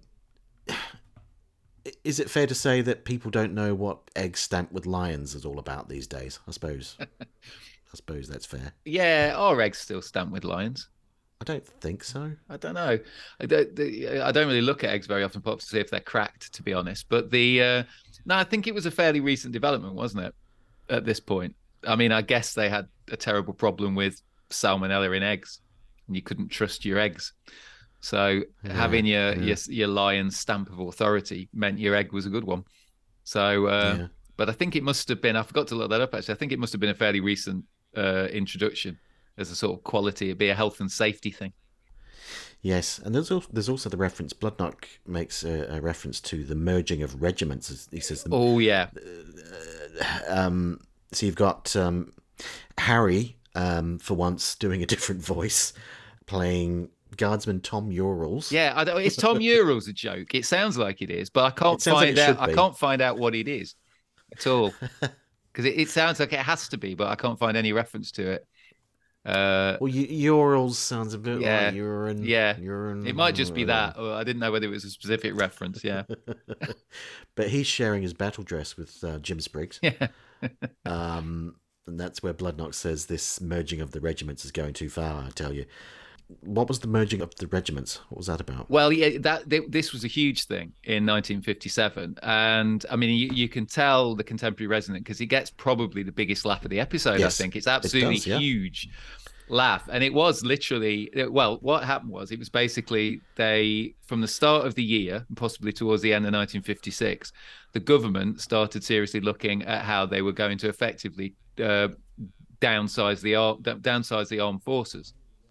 is it fair to say that people don't know what eggs stamped with lions is all about these days? I suppose. I suppose that's fair. Yeah, are eggs still stamped with lions? I don't think so. I don't know. I don't, I don't really look at eggs very often, perhaps to see if they're cracked, to be honest. But the uh, no, I think it was a fairly recent development, wasn't it? At this point, I mean, I guess they had a terrible problem with salmonella in eggs, and you couldn't trust your eggs. So yeah, having your, yeah. your your lion stamp of authority meant your egg was a good one. So, uh, yeah. but I think it must have been. I forgot to look that up. Actually, I think it must have been a fairly recent uh, introduction. As a sort of quality, it'd be a health and safety thing. Yes, and there's also, there's also the reference. Bloodnock makes a, a reference to the merging of regiments. He says, "Oh yeah." Um, so you've got um, Harry, um, for once, doing a different voice, playing Guardsman Tom Urals. Yeah, I don't, is Tom Urals a joke? It sounds like it is, but I can't sounds like find it out. should I be. can't find out what it is at all because it, it sounds like it has to be, but I can't find any reference to it. Uh, Well, U- Urals sounds a bit Yeah, like urine. yeah. urine. It might just be uh, that. Or I didn't know whether it was a specific reference. Yeah, But he's sharing his battle dress with uh, Jim Spriggs. yeah. Um, and that's where Bloodnock says this merging of the regiments is going too far, I tell you. What was the merging of the regiments? What was that about? Well, yeah, that th- this was a huge thing in nineteen fifty-seven, and I mean, you, you can tell the contemporary resonance because he gets probably the biggest laugh of the episode. Yes, I think it's absolutely it does, yeah. huge laugh, and it was literally well. What happened was it was basically they from the start of the year, possibly towards the end of nineteen fifty-six, the government started seriously looking at how they were going to effectively uh, downsize the ar- downsize the armed forces.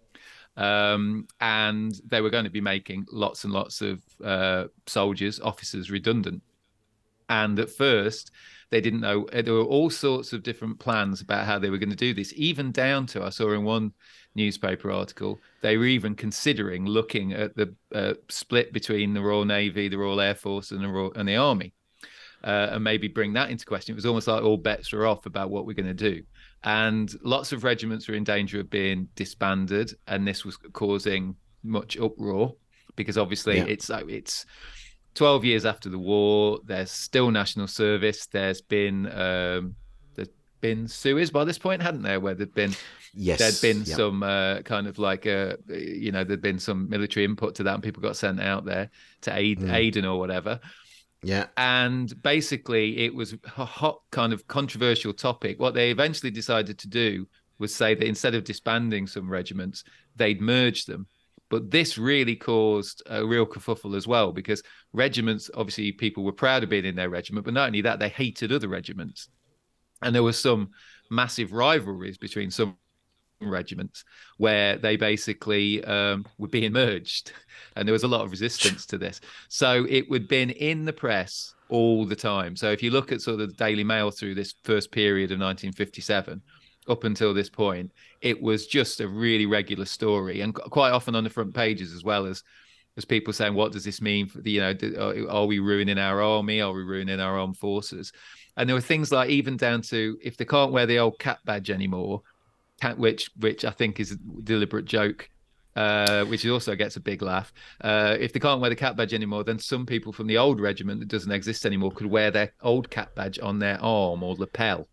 Um, and they were going to be making lots and lots of uh, soldiers, officers redundant. And at first, they didn't know. There were all sorts of different plans about how they were going to do this, even down to, I saw in one newspaper article, they were even considering looking at the uh, split between the Royal Navy, the Royal Air Force, and the Royal, and the Army, uh, and maybe bring that into question. It was almost like all bets were off about what we're going to do. And lots of regiments were in danger of being disbanded, and this was causing much uproar because obviously yeah. it's it's twelve years after the war. There's still national service. There's been um, there's been Suez by this point, hadn't there? Where there'd been yes, there'd been yeah. some uh, kind of like a you know there'd been some military input to that, and people got sent out there to aid mm. Aden or whatever. Yeah. And basically, it was a hot kind of controversial topic. What they eventually decided to do was say that instead of disbanding some regiments, they'd merge them. But this really caused a real kerfuffle as well, because regiments, obviously, people were proud of being in their regiment, but not only that, they hated other regiments. And there was some massive rivalries between some regiments where they basically um, were being merged, and there was a lot of resistance to this. So it would been in the press all the time. So if you look at sort of the Daily Mail through this first period of nineteen fifty-seven up until this point, it was just a really regular story, and quite often on the front pages, as well as as people saying, what does this mean for the, you know, are we ruining our army? Are we ruining our armed forces? And there were things like, even down to, if they can't wear the old cap badge anymore, which which I think is a deliberate joke, uh, which also gets a big laugh. Uh, if they can't wear the cap badge anymore, then some people from the old regiment that doesn't exist anymore could wear their old cap badge on their arm or lapel.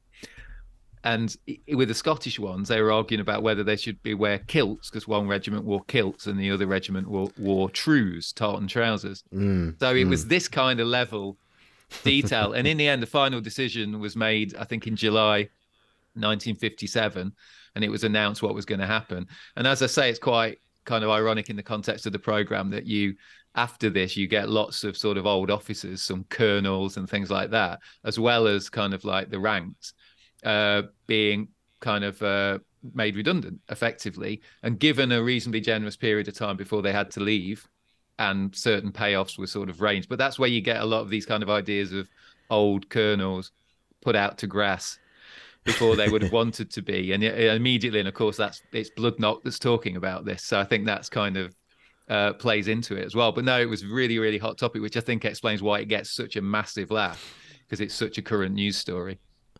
And with the Scottish ones, they were arguing about whether they should be wear kilts, because one regiment wore kilts and the other regiment wore, wore trews, tartan trousers. Mm, so it mm. was this kind of level detail. And in the end, the final decision was made, I think, in July nineteen fifty-seven, and it was announced what was going to happen. And as I say, it's quite kind of ironic in the context of the program that you, after this, you get lots of sort of old officers, some colonels and things like that, as well as kind of like the ranks, uh, being kind of uh, made redundant effectively, and given a reasonably generous period of time before they had to leave, and certain payoffs were sort of arranged. But that's where you get a lot of these kind of ideas of old colonels put out to grass before they would have wanted to be. And immediately, and of course, that's it's Bloodnock that's talking about this. So I think that's kind of uh, plays into it as well. But no, it was really, really hot topic, which I think explains why it gets such a massive laugh, because it's such a current news story.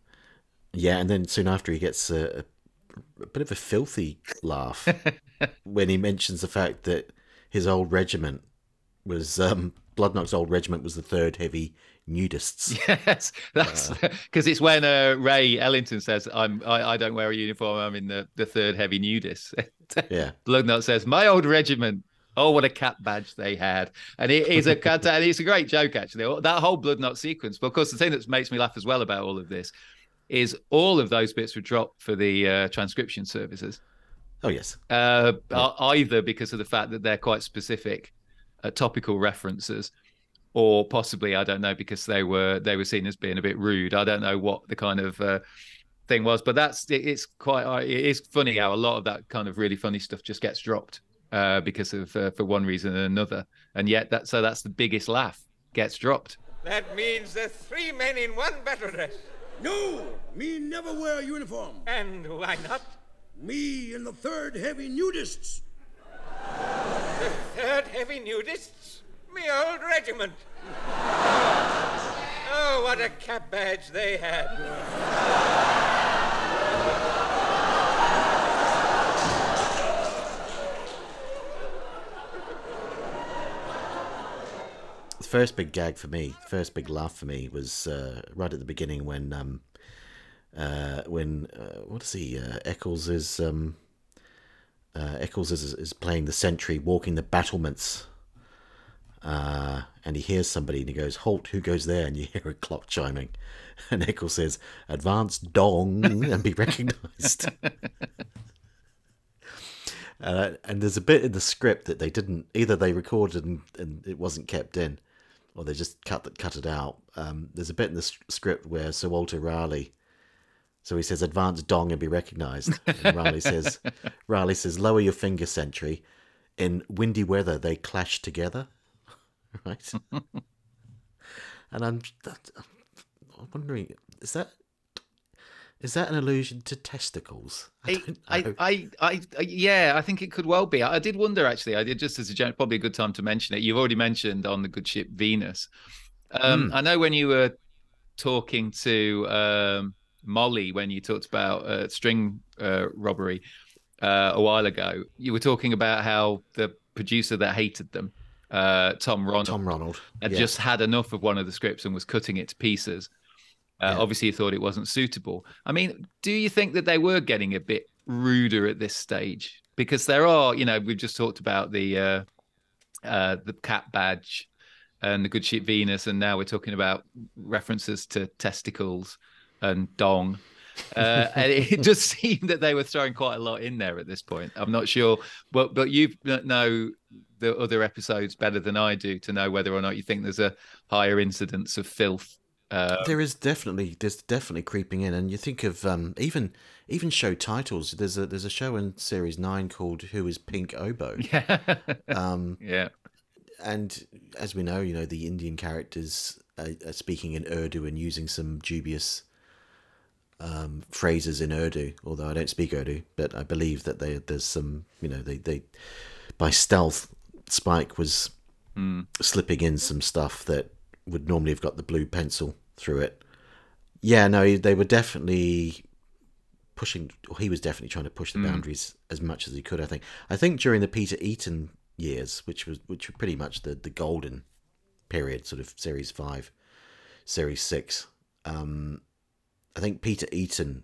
Yeah, and then soon after he gets a, a bit of a filthy laugh when he mentions the fact that his old regiment was, um, Bloodnock's old regiment was the third Heavy Nudists. Yes, that's because uh, it's when uh, Ray Ellington says, "I'm I, I don't wear a uniform. I'm in the, the third Heavy Nudists." Yeah, Bloodnock says, "My old regiment. Oh, what a cap badge they had!" And it is a and it's a great joke actually. That whole Bloodnock sequence. But of course, the thing that makes me laugh as well about all of this is all of those bits were dropped for the uh, transcription services. Oh yes, uh, yeah. Either because of the fact that they're quite specific, uh, topical references, or possibly, I don't know, because they were they were seen as being a bit rude. I don't know what the kind of uh, thing was, but that's it, it's quite it is funny how a lot of that kind of really funny stuff just gets dropped uh, because of uh, for one reason or another, and yet that so that's the biggest laugh gets dropped. That means there's three men in one battle dress. No, me never wear a uniform. And why not? Me and the third heavy nudists. The third heavy nudists? Me old regiment. Oh, what a cap badge they had. The first big gag for me, first big laugh for me was uh, right at the beginning when um, uh, when uh, what is he? Uh, Eccles is um, uh, Eccles is is playing the sentry, walking the battlements, uh, and he hears somebody, and he goes, "Halt! Who goes there?" And you hear a clock chiming, and Eccles says, "Advance dong and be recognised." Uh, and there's a bit in the script that they didn't either they recorded and, and it wasn't kept in, or they just cut cut it out. Um, there's a bit in the s- script where Sir Walter Raleigh, so he says, "Advance dong and be recognised." And Raleigh says, Raleigh says, "Lower your finger, sentry. In windy weather, they clash together." Right. And I'm, I'm wondering, is that is that an allusion to testicles? I don't I, know. I, I, I, yeah, I think it could well be. I, I did wonder, actually. I did just as a gen- probably a good time to mention it. You've already mentioned on the good ship Venus. Um, Mm. I know when you were talking to um, Molly when you talked about uh, string uh, robbery uh, a while ago, you were talking about how the producer that hated them, uh, Tom Ronald, Tom Ronald had yeah. just had enough of one of the scripts and was cutting it to pieces. Uh, Yeah. Obviously, he thought it wasn't suitable. I mean, do you think that they were getting a bit ruder at this stage? Because there are, you know, we've just talked about the uh, uh, the cat badge and the good ship Venus, and now we're talking about references to testicles and dong. Uh, and it just seemed that they were throwing quite a lot in there at this point. I'm not sure, but but you know the other episodes better than I do to know whether or not you think there's a higher incidence of filth. Uh, There is definitely there's definitely creeping in, and you think of um, even even show titles. There's a there's a show in series nine called "Who Is Pink Oboe?" yeah, Um, yeah, and as we know, you know the Indian characters are, are speaking in Urdu and using some dubious um, phrases in Urdu. Although I don't speak Urdu, but I believe that they, there's some, you know, they they by stealth, Spike was mm. slipping in some stuff that would normally have got the blue pencil through it. Yeah, no, they were definitely pushing, or he was definitely trying to push the Mm. boundaries as much as he could. I think. I think during the Peter Eaton years, which was which were pretty much the the golden period, sort of series five, series six. Um, I think Peter Eaton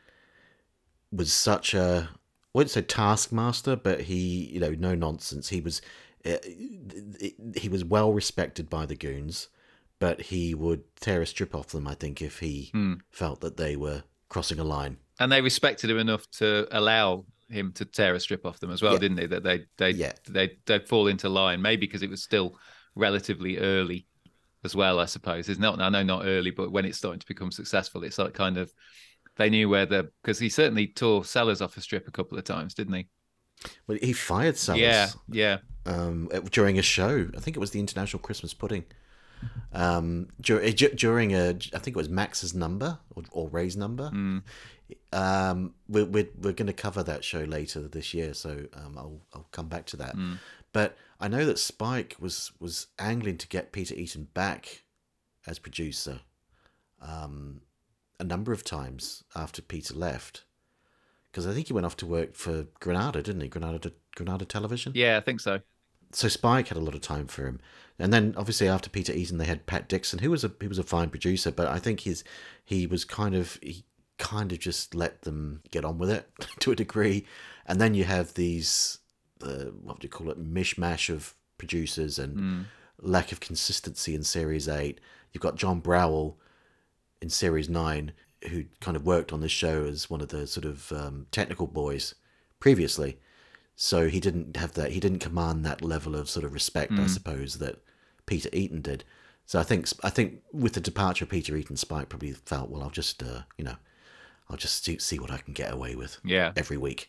was such a, I wouldn't say taskmaster, but he, you know, no nonsense. He was, uh, he was well respected by the goons, but he would tear a strip off them, I think, if he Mm. felt that they were crossing a line. And they respected him enough to allow him to tear a strip off them as well, Yeah. didn't they? That they they Yeah. they they'd fall into line, maybe because it was still relatively early as well. I suppose it's not. I know not early, but when it's starting to become successful, it's like kind of they knew where the because he certainly tore Sellers off a strip a couple of times, didn't he? Well, he fired Sellers Yeah, yeah. um, during a show. I think it was the International Christmas Pudding. Um, dur- dur- during a, I think it was Max's number or, or Ray's number. Mm. Um, we're we're, we're going to cover that show later this year, so um, I'll I'll come back to that. Mm. But I know that Spike was was angling to get Peter Eaton back as producer um, a number of times after Peter left, because I think he went off to work for Granada, didn't he? Granada Granada Television. Yeah, I think so. So Spike had a lot of time for him, and then obviously after Peter Eaton, they had Pat Dixon, who was a he was a fine producer, but I think his he was kind of he kind of just let them get on with it to a degree, and then you have these uh, what do you call it, mishmash of producers and Mm. lack of consistency in series eight. You've got John Browell in series nine, who kind of worked on this show as one of the sort of um, technical boys previously. So he didn't have that. He didn't command that level of sort of respect, I Mm. suppose, that Peter Eaton did. So I think I think with the departure of Peter Eaton, Spike probably felt, well, I'll just uh, you know, I'll just see, see what I can get away with Yeah. every week.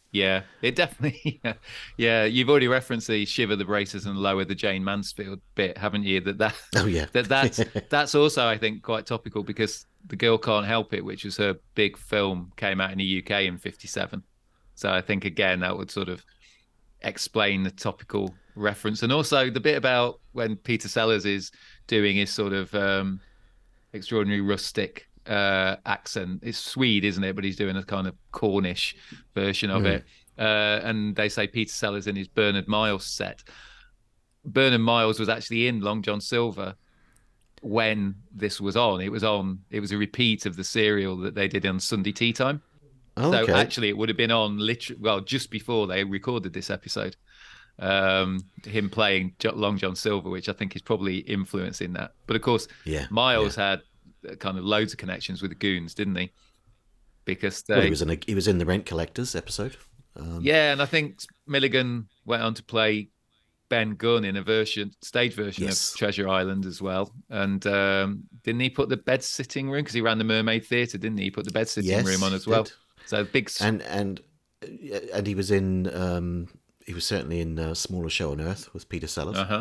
Yeah, it definitely. Yeah, yeah, you've already referenced the shiver the braces and lower the Jane Mansfield bit, haven't you? That that Oh yeah, that that's that's also, I think, quite topical because The Girl Can't Help It, which was her big film, came out in the U K in fifty-seven. So I think again that would sort of explain the topical reference, and also the bit about when Peter Sellers is doing his sort of um, extraordinary rustic uh accent. It's Swede, isn't it? But he's doing a kind of Cornish version of mm. it. Uh, and they say Peter Sellers in his Bernard Miles set. Bernard Miles was actually in Long John Silver when this was on. It was on. It was a repeat of the serial that they did on Sunday Tea Time. Okay. So actually, it would have been on literally well just before they recorded this episode. Um, him playing Long John Silver, which I think is probably influencing that. But of course, yeah, Miles yeah. had kind of loads of connections with the Goons, didn't he? Because they, well, he was in a, he was in the Rent Collectors episode. Um, yeah, and I think Milligan went on to play Ben Gunn in a version, stage version yes. of Treasure Island as well. And um, didn't he put the bed sitting room, because he ran the Mermaid Theatre, didn't he? He put the bed sitting yes, room on as well. did. So big and and and he was in um, he was certainly in a Smaller Show on Earth with Peter Sellers. Uh-huh.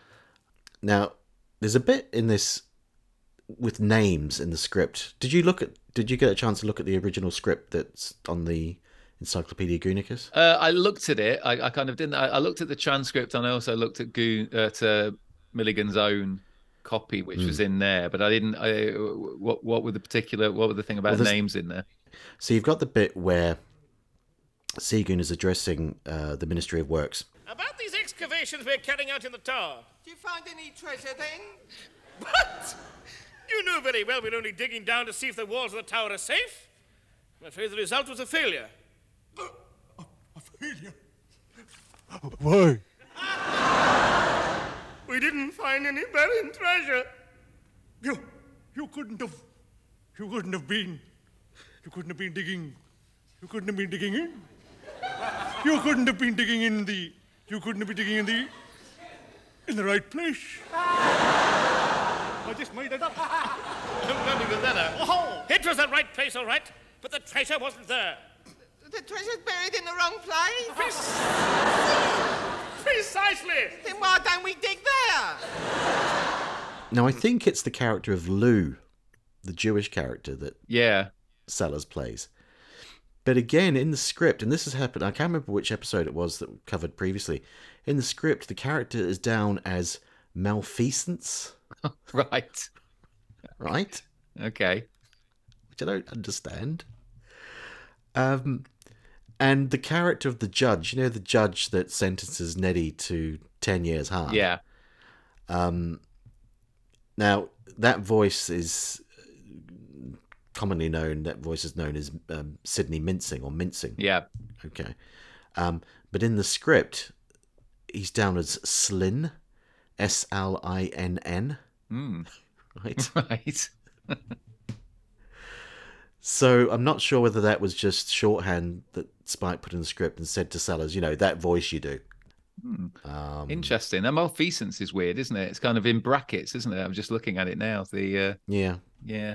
Now, there's a bit in this with names in the script. Did you look at? Did you get a chance to look at the original script that's on the Encyclopedia Goonicus? Uh, I looked at it. I, I kind of didn't. I, I looked at the transcript, and I also looked at Goon, at uh, Milligan's own copy, which mm. was in there. But I didn't. I, what What were the particular? What were the thing about well, names in there? So you've got the bit where Seagoon is addressing uh, the Ministry of Works. About these excavations we're carrying out in the tower. Do you find any treasure then? What? You knew very well we're only digging down to see if the walls of the tower are safe. I'm afraid the result was a failure. Uh, a, a failure? Why? We didn't find any buried treasure. You, you couldn't have, you couldn't have been, you couldn't have been digging, you couldn't have been digging in. You couldn't have been digging in the, you couldn't have been digging in the, in the right place. I just made that up. Don't even that. Oh, it was the right place, all right, but the treasure wasn't there. The treasure's buried in the wrong place? Precisely. Then why don't we dig there? Now, I think it's the character of Lou, the Jewish character that yeah Sellers plays. But again, in the script, and this has happened, I can't remember which episode it was that we covered previously. In the script, the character is down as malfeasance. Right. Right? Okay. Which I don't understand. Um, and the character of the judge, you know, the judge that sentences Neddy to ten years hard. Yeah. Um. Now, that voice is commonly known, that voice is known as um, Sidney Mincing or Mincing. Yeah. Okay. Um, but in the script, he's down as Slinn, S L I N N. Mm. Right? Right. So I'm not sure whether that was just shorthand that Spike put in the script and said to Sellers, you know, that voice you do. Hmm. Um, Interesting. And malfeasance is weird, isn't it? It's kind of in brackets, isn't it? I'm just looking at it now. The uh, yeah, yeah.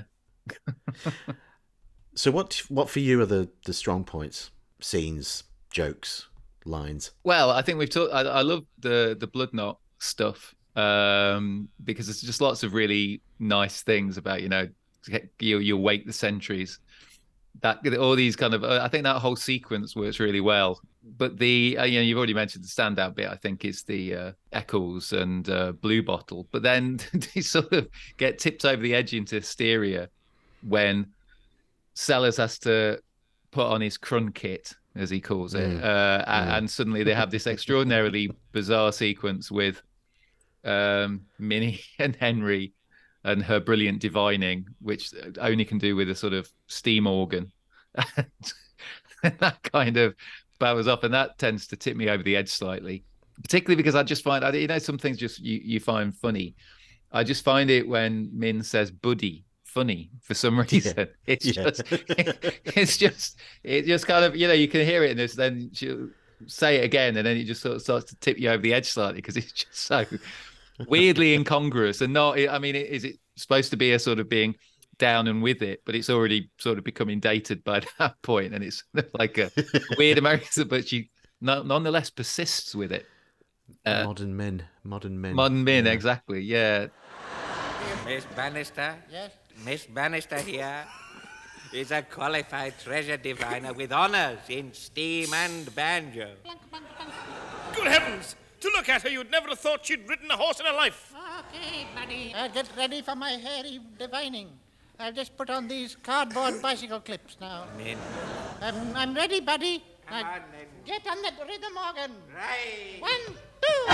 So what? What for you are the the strong points, scenes, jokes, lines? Well, I think we've talked. I, I love the the blood knot stuff um, because there's just lots of really nice things about, you know, you you wake the sentries. That all these kind of, I think that whole sequence works really well. But the, uh, you know, you've already mentioned the standout bit, I think, is the uh, Eccles and uh, Blue Bottle. But then they sort of get tipped over the edge into hysteria when Sellers has to put on his crun kit, as he calls it. Mm. Uh, mm. And suddenly they have this extraordinarily bizarre sequence with um, Minnie and Henry and her brilliant divining, which only can do with a sort of steam organ. And that kind of powers up, and that tends to tip me over the edge slightly, particularly because I just find, you know, some things just you, you find funny. I just find it when Min says buddy funny for some reason. Yeah. It's yeah. just, it's just, it just kind of, you know, you can hear it in this, then she'll say it again, and then it just sort of starts to tip you over the edge slightly because it's just so weirdly incongruous and not, I mean, is it supposed to be a sort of being down and with it, but it's already sort of becoming dated by that point, and it's like a weird American, but she nonetheless persists with it. Uh, modern men, modern men, modern men, yeah. Exactly, yeah. Miss Bannister? Yes? Miss Bannister here is a qualified treasure diviner with honors in steam and banjo. Good heavens! To look at her, you'd never have thought she'd ridden a horse in her life. Okay, buddy. I'll get ready for my hairy divining. I'll just put on these cardboard bicycle clips now. Min. Um, I'm ready, buddy. Come Now, on, then. get on that rhythm organ. Right. One, two.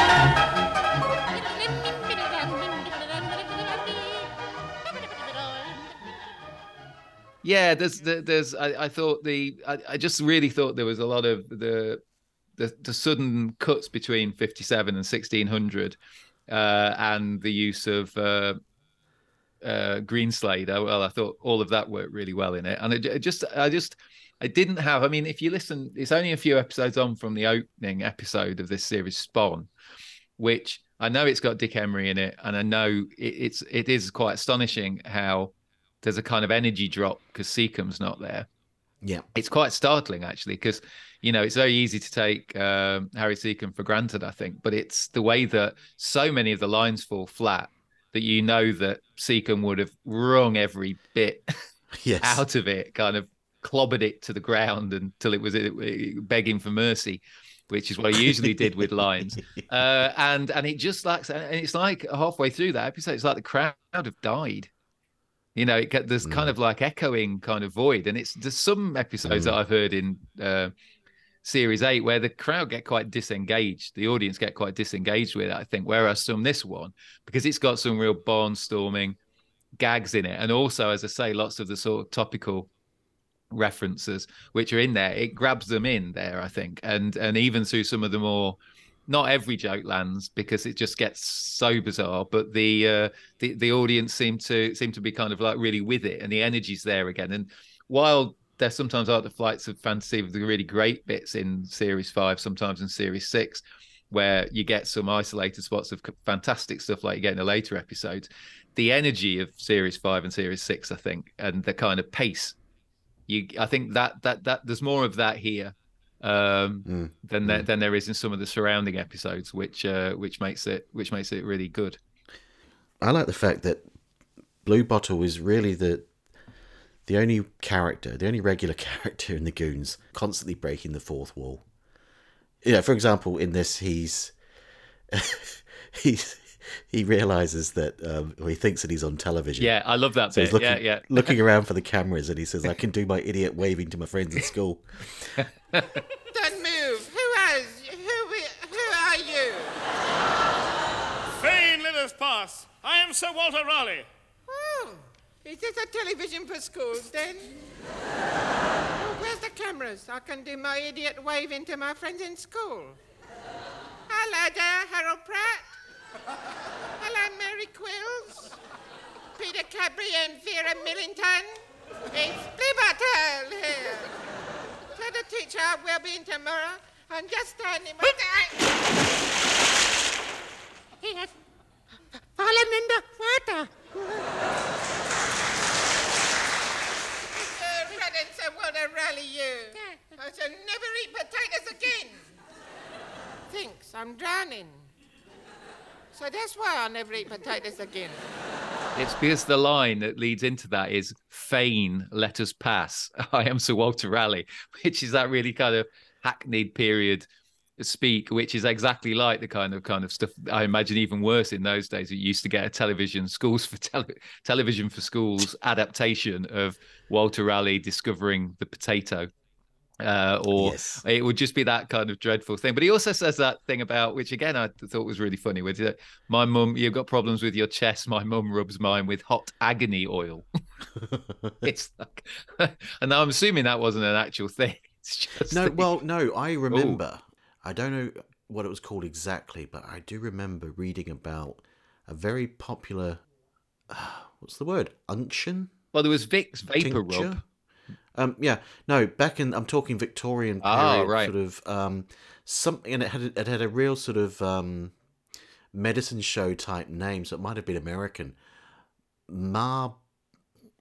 Yeah, there's, there's. I, I thought the. I, I just really thought there was a lot of the, the, the sudden cuts between fifty-seven and sixteen hundred, uh, and the use of uh, uh, Greenslade. I, well, I thought all of that worked really well in it, and it, it just, I just, I didn't have. I mean, if you listen, it's only a few episodes on from the opening episode of this series, Spawn, which I know it's got Dick Emery in it, and I know it, it's it is quite astonishing how there's a kind of energy drop because Seacombe's not there. Yeah, it's quite startling actually, because you know it's very easy to take um, Harry Seacombe for granted, I think, but it's the way that so many of the lines fall flat that you know that Seacombe would have wrung every bit yes. out of it, kind of clobbered it to the ground until it was begging for mercy, which is what he usually did with lines. Uh, and and it just like, and it's like halfway through that episode, it's like the crowd have died. You know, it, there's mm. kind of like echoing kind of void. And it's there's some episodes mm. that I've heard in uh, series eight where the crowd get quite disengaged. The audience get quite disengaged with it, I think. Whereas some this one, because it's got some real barnstorming gags in it. And also, as I say, lots of the sort of topical references which are in there, it grabs them in there, I think. And and even through some of the more, not every joke lands because it just gets so bizarre, but the uh, the the audience seem to seem to be kind of like really with it, and the energy's there again. And while there sometimes are the flights of fantasy with the really great bits in series five, sometimes in series six, where you get some isolated spots of fantastic stuff like you get in the later episodes, the energy of series five and series six, I think, and the kind of pace, you I think that that that there's more of that here um mm. than there, mm. than there is in some of the surrounding episodes, which uh which makes it which makes it really good. I like the fact that Blue Bottle is really the the only character, the only regular character in the Goons, constantly breaking the fourth wall. Yeah, for example, in this, he's he's he realizes that um, or he thinks that he's on television. Yeah, I love that so bit. He's looking, yeah, yeah. looking around for the cameras, and he says, "I can do my idiot waving to my friends at school." Don't move. Who are who who are you? Fain, let us pass. I am Sir Walter Raleigh. Oh, is this a television for schools then? Oh, where's the cameras? I can do my idiot waving to my friends in school. Hello there, Harold Pratt. Hello, Mary Quills. Peter Cadbury and Vera Millington. It's Blue Bottle here. So the teacher will be in tomorrow. I'm just standing with that. He has fallen in the water. Sir Reddens, I want to rally you. I shall never eat potatoes again. Thinks I'm drowning. So that's why I'll never eat potatoes again. It's because the line that leads into that is "Fain, let us pass. I am Sir Walter Raleigh," which is that really kind of hackneyed period speak, which is exactly like the kind of kind of stuff I imagine even worse in those days. We used to get a television schools for tele- television for schools adaptation of Walter Raleigh discovering the potato. Uh, or yes. It would just be that kind of dreadful thing. But he also says that thing about, which again I thought was really funny, with it, my mum, you've got problems with your chest, my mum rubs mine with hot agony oil. It's like, and I'm assuming that wasn't an actual thing. It's just no, the... well, no, I remember. Ooh. I don't know what it was called exactly, but I do remember reading about a very popular, uh, what's the word, unction? Well, there was Vicks Vapor Tincture? Rub. Um, yeah, no, back in, I'm talking Victorian period, oh, right. sort of, um, something, and it had, it had a real sort of, um, medicine show type name, so it might have been American. Ma,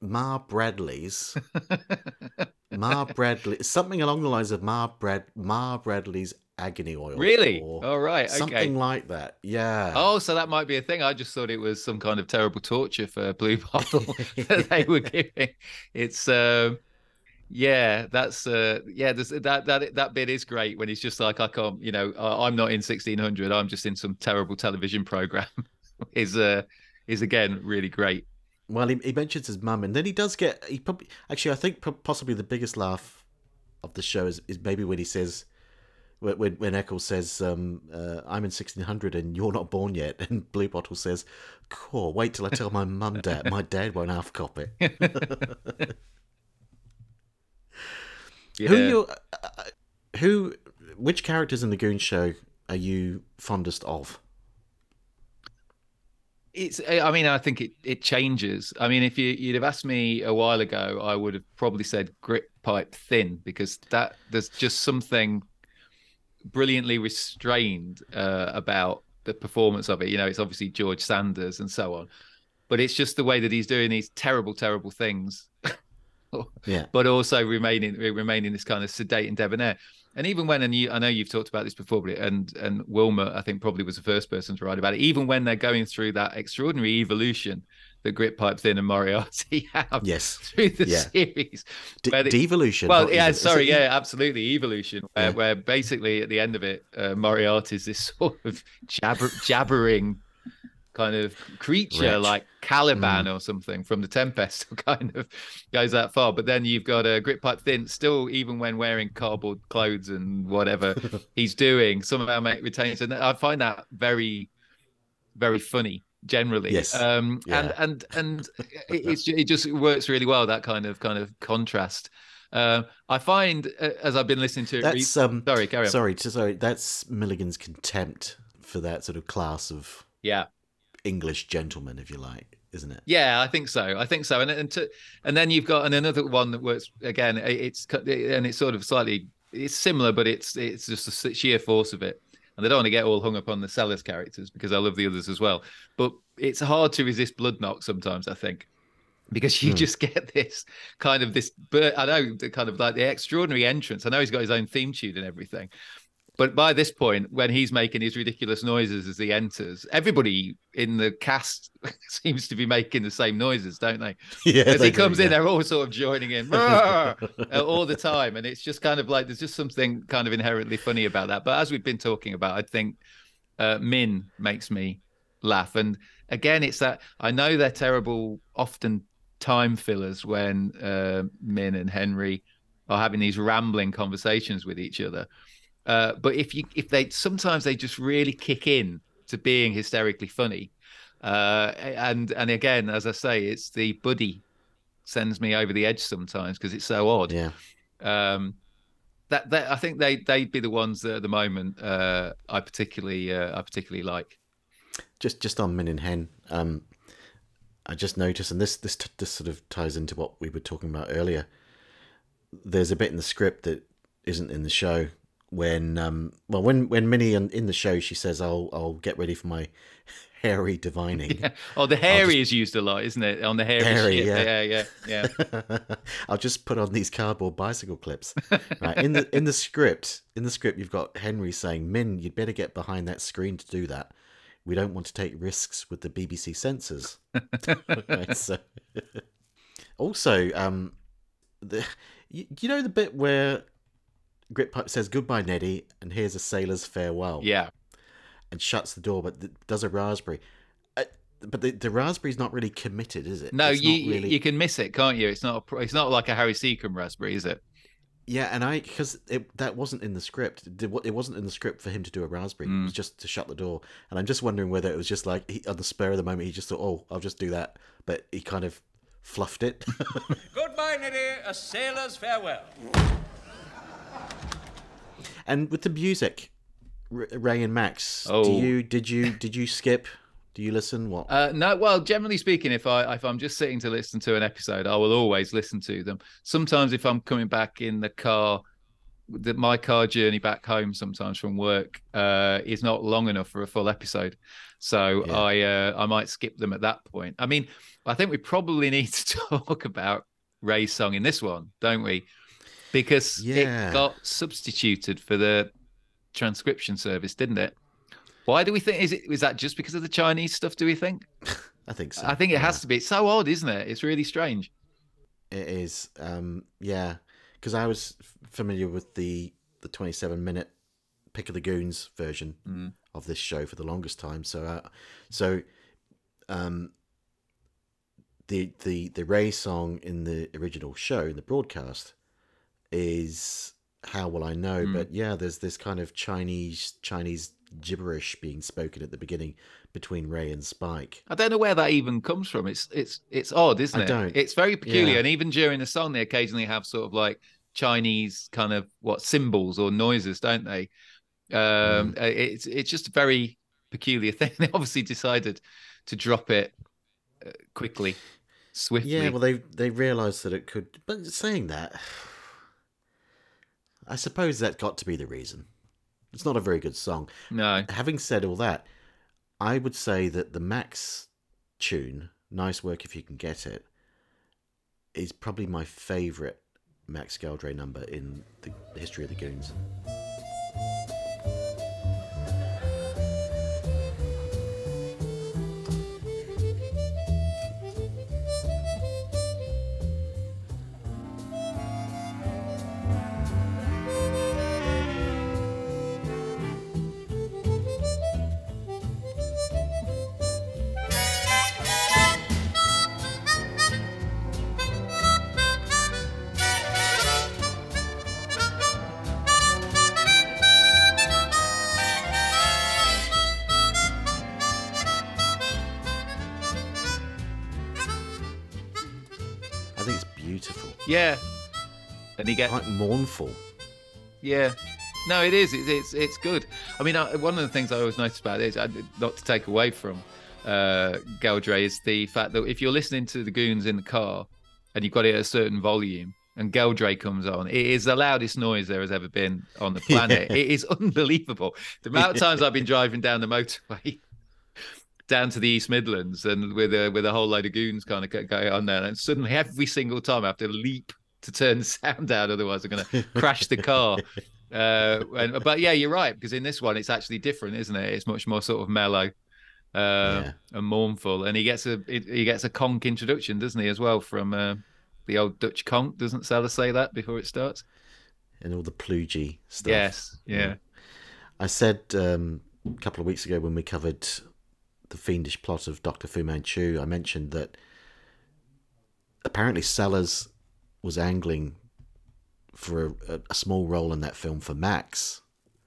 Ma Bradley's Ma Bradley, something along the lines of Ma Brad Ma Bradley's agony oil. Really? Or All right. Okay. Something like that. Yeah. Oh, so that might be a thing. I just thought it was some kind of terrible torture for Blue Bottle that they were giving. It's um yeah, that's uh yeah, there's, that that that bit is great when he's just like, I can't, you know, I, I'm not in sixteen hundred, I'm just in some terrible television program. is uh is again really great. Well, he, he mentions his mum, and then he does get. He probably actually, I think possibly the biggest laugh of the show is, is maybe when he says, when when Eccles says, um, uh, "I'm in sixteen hundred and you're not born yet," and Blue Bottle says, "Cool, wait till I tell my mum, dad. My dad won't half cop it." Yeah. Who you, uh, who, which characters in the Goon Show are you fondest of? It's. I mean, I think it, it changes. I mean, if you you'd have asked me a while ago, I would have probably said Grit Pipe Thin, because that there's just something brilliantly restrained uh, about the performance of it. You know, it's obviously George Sanders and so on, but it's just the way that he's doing these terrible, terrible things. Yeah. But also remaining remaining this kind of sedate and debonair. And even when, and you, I know you've talked about this before, but and and Wilma, I think, probably was the first person to write about it. Even when they're going through that extraordinary evolution that Grit Pipe Thin and Moriarty have yes. through the yeah. series. De- devolution. Well, yeah, sorry, yeah, absolutely, evolution. Where, yeah. where basically at the end of it, uh, Moriarty is this sort of jabber, jabbering kind of creature Wretch. like Caliban mm. or something from the Tempest, kind of goes that far. But then you've got a Grit Pipe Thin, still, even when wearing cardboard clothes and whatever he's doing, somehow make retains. And I find that very, very funny generally. Yes. Um, yeah. and and and it, it's it just works really well, that kind of kind of contrast. Uh, I find uh, as I've been listening to it, that's re- um, sorry, carry on. Sorry, sorry. That's Milligan's contempt for that sort of class of yeah. English gentleman, if you like, isn't it? Yeah, I think so. I think so. And and to, and then you've got and another one that works again. It's and it's sort of slightly it's similar, but it's it's just the sheer force of it. And they don't want to get all hung up on the Sellers characters, because I love the others as well. But it's hard to resist Bloodknock sometimes, I think, because you mm. just get this kind of this. But I know the kind of like the extraordinary entrance. I know he's got his own theme tune and everything. But by this point, when he's making his ridiculous noises as he enters, everybody in the cast seems to be making the same noises, don't they? Yeah. As they he comes do, in, yeah. they're all sort of joining in all the time. And it's just kind of like, there's just something kind of inherently funny about that. But as we've been talking about, I think uh, Min makes me laugh. And again, it's that, I know they're terrible, often time fillers when uh, Min and Henry are having these rambling conversations with each other. Uh, but if you if they sometimes they just really kick in to being hysterically funny, uh, and and again, as I say, it's the buddy sends me over the edge sometimes because it's so odd. Yeah. Um, that that I think they they'd be the ones that at the moment uh, I particularly uh, I particularly like. Just just on Min and Hen, um, I just noticed, and this this this sort of ties into what we were talking about earlier. There's a bit in the script that isn't in the show. When um well when when Minnie in, in the show she says I'll I'll get ready for my hairy divining. Yeah. Oh, the hairy just, is used a lot, isn't it? On the hairy, hairy shit. yeah yeah yeah yeah. I'll just put on these cardboard bicycle clips. Right in the in the script in the script you've got Henry saying, Min, you'd better get behind that screen to do that. We don't want to take risks with the B B C censors. Right, so also um the you, you know the bit where Grit Pipe says goodbye, Neddy, and here's a sailor's farewell. Yeah, and shuts the door, but th- does a raspberry. Uh, but the, the raspberry's not really committed, is it? No, it's you really... you can miss it, can't you? It's not a, it's not like a Harry Seacombe raspberry, is it? Yeah, and I because that wasn't in the script. It wasn't in the script for him to do a raspberry. Mm. It was just to shut the door. And I'm just wondering whether it was just like he, on the spur of the moment he just thought, oh, I'll just do that, but he kind of fluffed it. Goodbye, Neddy. A sailor's farewell. And with the music, Ray and Max, oh. do you did you did you skip? Do you listen? What? Uh, no. Well, generally speaking, if I if I'm just sitting to listen to an episode, I will always listen to them. Sometimes, if I'm coming back in the car, the, my car journey back home, sometimes from work, uh, is not long enough for a full episode. So Yeah. I uh, I might skip them at that point. I mean, I think we probably need to talk about Ray's song in this one, don't we? Because Yeah. it got substituted for the transcription service, didn't it? Why do we think? Is it is that just because of the Chinese stuff? Do we think? I think so. I think it yeah. has to be. It's so odd, isn't it? It's really strange. It is. Um, yeah, because I was f- familiar with the the twenty-seven minute Pick of the Goons version Mm. of this show for the longest time. So, uh, so um, the the the Ray song in the original show, in the broadcast, is How Will I Know? Mm. But yeah, there's this kind of Chinese Chinese gibberish being spoken at the beginning between Ray and Spike. I don't know where that even comes from. It's it's it's odd, isn't I it? don't. It's very peculiar. Yeah. And even during the song, they occasionally have sort of like Chinese kind of what symbols or noises, don't they? Um, Mm. It's it's just a very peculiar thing. They obviously decided to drop it uh, quickly, swiftly. Yeah, well, they they realised that it could. But saying that, I suppose that got to be the reason. It's not a very good song. No. Having said all that, I would say that the Max tune, "Nice Work If You Can Get It," is probably my favourite Max Geldray number in the history of the Goons. I think it's beautiful. Yeah. And he gets Quite mournful. Yeah, no, it is. It's it's, it's good. I mean, I, one of the things I always notice about it is, uh, not to take away from uh, Geldray, is the fact that if you're listening to the Goons in the car and you've got it at a certain volume and Geldray comes on, it is the loudest noise there has ever been on the planet. Yeah. It is unbelievable. The amount of times I've been driving down the motorway down to the East Midlands and with a with a whole load of Goons kind of going on there, and suddenly every single time I have to leap to turn the sound down, otherwise I'm going to crash the car. Uh, and, but yeah, you're right, because in this one it's actually different, isn't it? It's much more sort of mellow uh, Yeah. and mournful, and he gets a he gets a conch introduction, doesn't he, as well, from uh, the old Dutch conch? Doesn't Sellers say that before it starts? And all the ploogey stuff. Yes, yeah. I said um, a couple of weeks ago when we covered the fiendish plot of Doctor Fu Manchu, I mentioned that apparently Sellers was angling for a, a small role in that film for Max.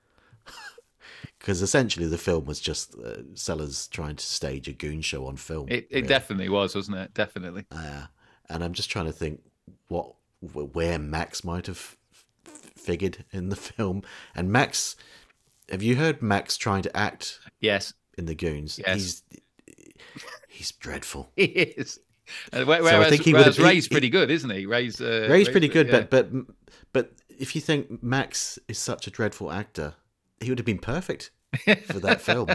Because essentially the film was just uh, Sellers trying to stage a goon show on film. It it really. definitely was, wasn't it? Definitely. Uh, and I'm just trying to think what where Max might have f- figured in the film. And Max, have you heard Max trying to act? Yes. In the Goons, Yes. he's he's dreadful. He is. Uh, whereas, So I think he whereas would've- he- Ray's pretty good, isn't he? Ray's uh, Ray's pretty good, yeah. but but but if you think Max is such a dreadful actor, he would have been perfect for that film.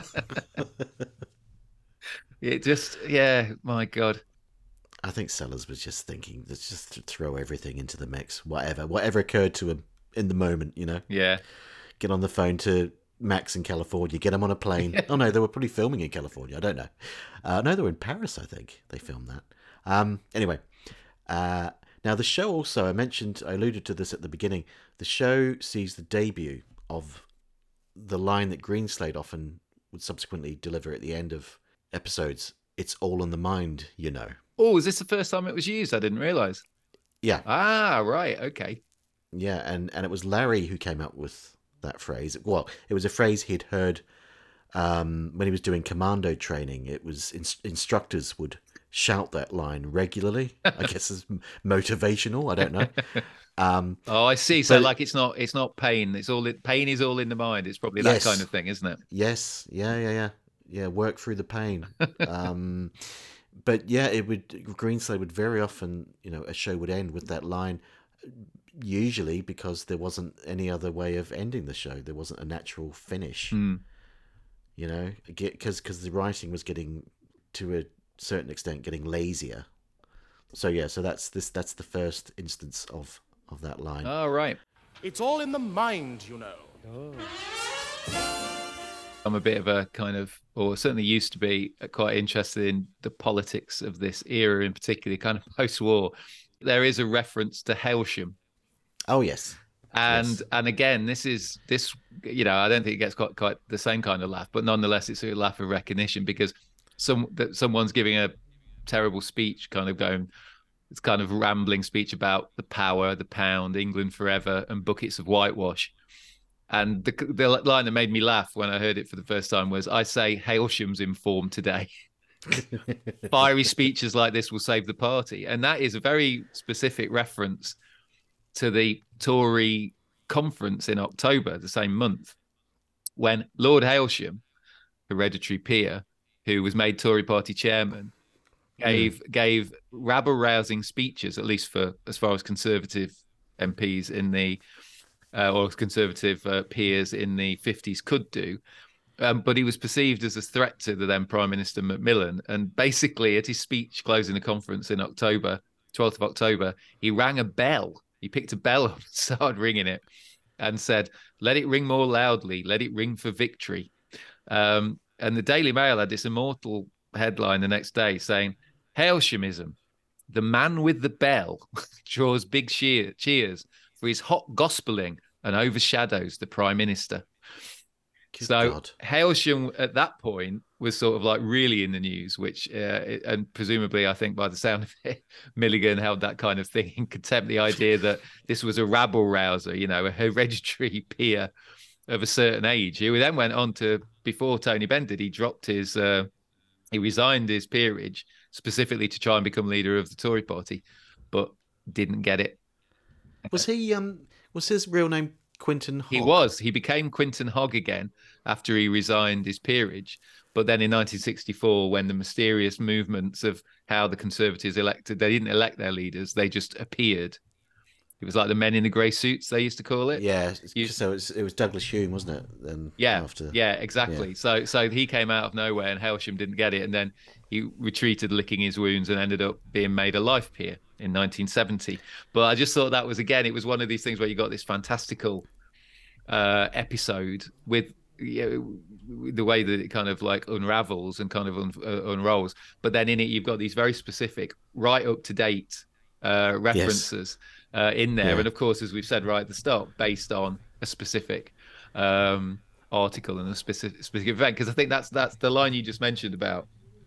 It just, yeah, my God. I think Sellers was just thinking, let's just throw everything into the mix, whatever, whatever occurred to him in the moment, you know. Yeah. Get on the phone to Max in California, get him on a plane. Oh no, they were probably filming in California. I don't know. Uh, no, they were in Paris, I think. They filmed that. Um, anyway, uh, now the show also, I mentioned, I alluded to this at the beginning. The show sees the debut of the line that Greenslade often would subsequently deliver at the end of episodes. It's all in the mind, you know. Oh, is this the first time it was used? I didn't realise. Yeah. Ah, right. Okay. Yeah, and, and it was Larry who came up with that phrase. Well, it was a phrase he'd heard um, when he was doing commando training. It was in, instructors would shout that line regularly. I guess as motivational. I don't know. Um, oh, I see. So, but- like, it's not it's not pain. It's all pain is all in the mind. It's probably that Yes. kind of thing, isn't it? Yes. Yeah. Yeah. Yeah. Yeah. Work through the pain. um, but yeah, it would. Greenslade would very often, you know, a show would end with that line. Usually because there wasn't any other way of ending the show. There wasn't a natural finish. Mm. You know, because because the writing was getting, to a certain extent, getting lazier. So yeah, so that's this that's the first instance of of that line. Oh, right. It's all in the mind, you know. Oh. I'm a bit of a kind of, or certainly used to be, quite interested in the politics of this era, in particular, kind of post-war. There is a reference to Hailsham. Oh yes, and yes. and again, this is this. You know, I don't think it gets quite quite the same kind of laugh, but nonetheless, it's a laugh of recognition because some that someone's giving a terrible speech, kind of going. It's kind of rambling speech about the power, the pound, England forever, and buckets of whitewash. And the, the line that made me laugh when I heard it for the first time was, I say Hailsham's in form today. Fiery speeches like this will save the party. And that is a very specific reference to the Tory conference in October, the same month, when Lord Hailsham, hereditary peer, who was made Tory party chairman, gave mm. gave rabble-rousing speeches, at least for as far as Conservative M Ps in the uh, or Conservative uh, peers in the fifties could do. Um, but he was perceived as a threat to the then Prime Minister Macmillan. And basically, at his speech closing the conference in October, twelfth of October, he rang a bell. He picked a bell up and started ringing it and said, "Let it ring more loudly. Let it ring for victory." Um, and the Daily Mail had this immortal headline the next day saying, Hailshamism, the man with the bell, draws big cheer, cheers for his hot gospeling and overshadows the Prime Minister. Good so God. Hailsham at that point was sort of like really in the news, which, uh, and presumably I think by the sound of it, Milligan held that kind of thing in contempt, the idea that this was a rabble rouser, you know, a hereditary peer of a certain age, who then went on to, before Tony Benn did, he dropped his, uh, he resigned his peerage specifically to try and become leader of the Tory party, but didn't get it. Was he, um, was his real name Quinton Hogg? He was. He became Quinton Hogg again after he resigned his peerage. But then in nineteen sixty-four, when the mysterious movements of how the Conservatives elected, they didn't elect their leaders, they just appeared. It was like the men in the grey suits, they used to call it. Yeah, so it was, it was Douglas Hume, wasn't it? Then yeah, after, yeah, exactly. Yeah. So so he came out of nowhere and Hailsham didn't get it. And then he retreated licking his wounds and ended up being made a life peer in nineteen seventy. But I just thought that was, again, it was one of these things where you got this fantastical uh, episode with you know, the way that it kind of like unravels and kind of un- uh, unrolls. But then in it, you've got these very specific, right up to date uh, references. Yes. Uh, in there, yeah. And of course, as we've said right at the start, based on a specific um, article and a specific specific event. Because I think that's that's the line you just mentioned about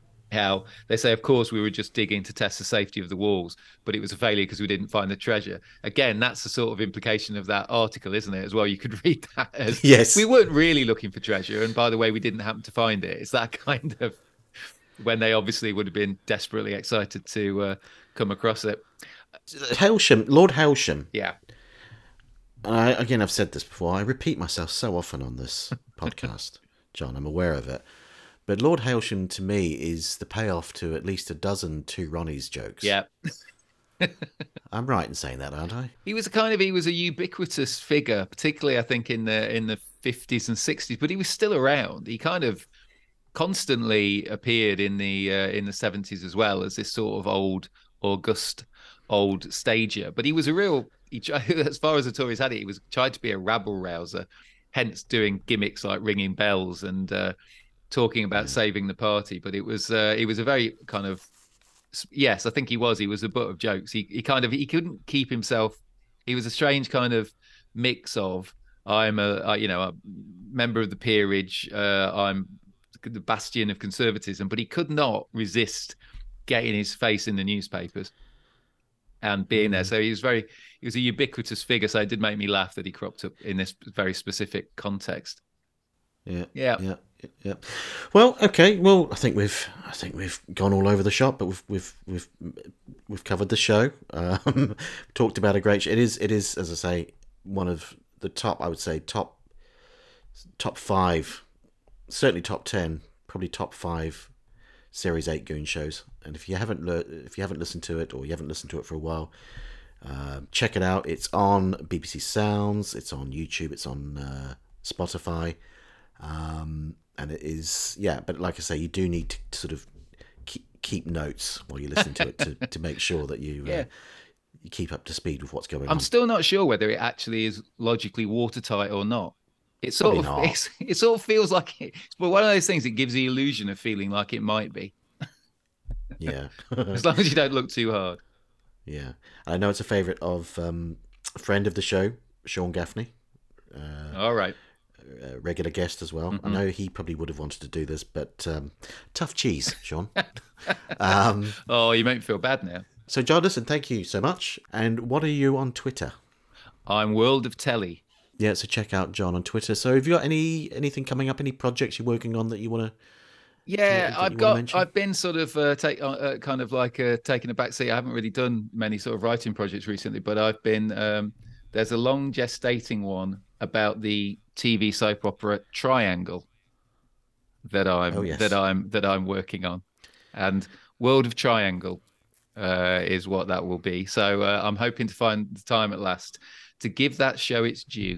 how they say, of course, we were just digging to test the safety of the walls, but it was a failure because we didn't find the treasure. Again, that's the sort of implication of that article, isn't it? As well, you could read that as yes, we weren't really looking for treasure, and by the way, we didn't happen to find it. It's that kind of when they obviously would have been desperately excited to uh, come across it. Hailsham, Lord Hailsham. Yeah. I, again, I've said this before. I repeat myself so often on this podcast, John. I'm aware of it. But Lord Hailsham, to me, is the payoff to at least a dozen Two Ronnies jokes. Yeah. I'm right in saying that, aren't I? He was a kind of, he was a ubiquitous figure, particularly, I think, in the in the fifties and sixties, but he was still around. He kind of constantly appeared in the uh, in the seventies as well as this sort of old, august old stager, but he was a real, he, as far as the Tories had it, he was tried to be a rabble rouser, hence doing gimmicks like ringing bells and uh, talking about yeah. saving the party. But it was uh, he was a very kind of, yes, I think he was he was a butt of jokes. He he kind of he couldn't keep himself. He was a strange kind of mix of I'm a, a you know a member of the peerage, uh, I'm the bastion of conservatism, but he could not resist getting his face in the newspapers and being there. So he was very, he was a ubiquitous figure. So it did make me laugh that he cropped up in this very specific context. Yeah, yeah, yeah, yeah. Well, okay. Well, I think we've, I think we've gone all over the shop, but we've, we've, we've, we've covered the show. Um, talked about a great show. It is, it is, as I say, one of the top. I would say top, top five, certainly top ten, probably top five Series eight Goon shows. And if you haven't le- if you haven't listened to it, or you haven't listened to it for a while, uh, check it out. It's on B B C Sounds, it's on YouTube, it's on uh, Spotify. Um, and it is, yeah, but like I say, you do need to sort of keep, keep notes while you listen to it to, to make sure that you, yeah. uh, you keep up to speed with what's going I'm on. I'm still not sure whether it actually is logically watertight or not. It sort of it's, it sort of feels like it, but one of those things, it gives the illusion of feeling like it might be. Yeah. As long as you don't look too hard. Yeah. I know it's a favourite of um, a friend of the show, Sean Gaffney. Uh, All right. A regular guest as well. Mm-hmm. I know he probably would have wanted to do this, but um, tough cheese, Sean. um, oh, you make me feel bad now. So, John, listen, thank you so much. And what are you on Twitter? I'm World of Telly. Yeah, so check out John on Twitter. So, have you got any anything coming up? Any projects you're working on that you want to? Yeah, I've got. I've been sort of uh, take uh, kind of like uh, taking a back seat. I haven't really done many sort of writing projects recently, but I've been. Um, there's a long gestating one about the T V soap opera Triangle that I'm oh, yes. that I'm that I'm working on, and World of Triangle uh, is what that will be. So uh, I'm hoping to find the time at last to give that show its due.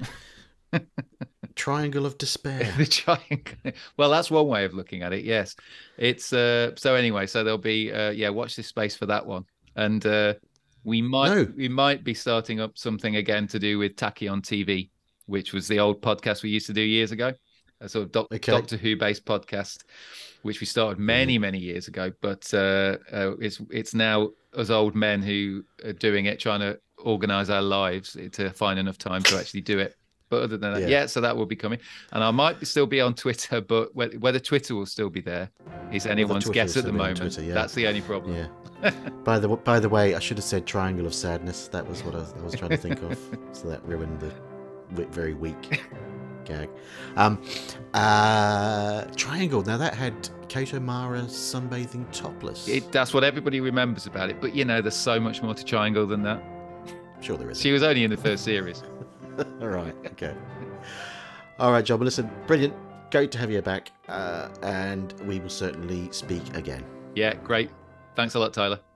Triangle of Despair. The triangle. Well, that's one way of looking at it. Yes, it's uh, so anyway. So there'll be uh, yeah. Watch this space for that one, and uh, we might no. we might be starting up something again to do with Tachyon T V, which was the old podcast we used to do years ago, a sort of doc- okay. Doctor Who based podcast, which we started many many years ago. But uh, uh, it's it's now us old men who are doing it, trying to organise our lives to find enough time to actually do it. But other than that, yeah. yeah, so that will be coming. And I might be, still be on Twitter, but whether, whether Twitter will still be there is anyone's guess at the moment. Twitter, yeah. That's the only problem. Yeah. by the by the way, I should have said Triangle of Sadness. That was what I was, I was trying to think of. So that ruined the very weak gag. Um, uh, Triangle. Now that had Kato Mara sunbathing topless. It, that's what everybody remembers about it. But, you know, there's so much more to Triangle than that. Sure there is. She was only in the first series. All right. Okay. All right, John. Well, listen, brilliant. Great to have you back. Uh, and we will certainly speak again. Yeah, great. Thanks a lot, Tyler.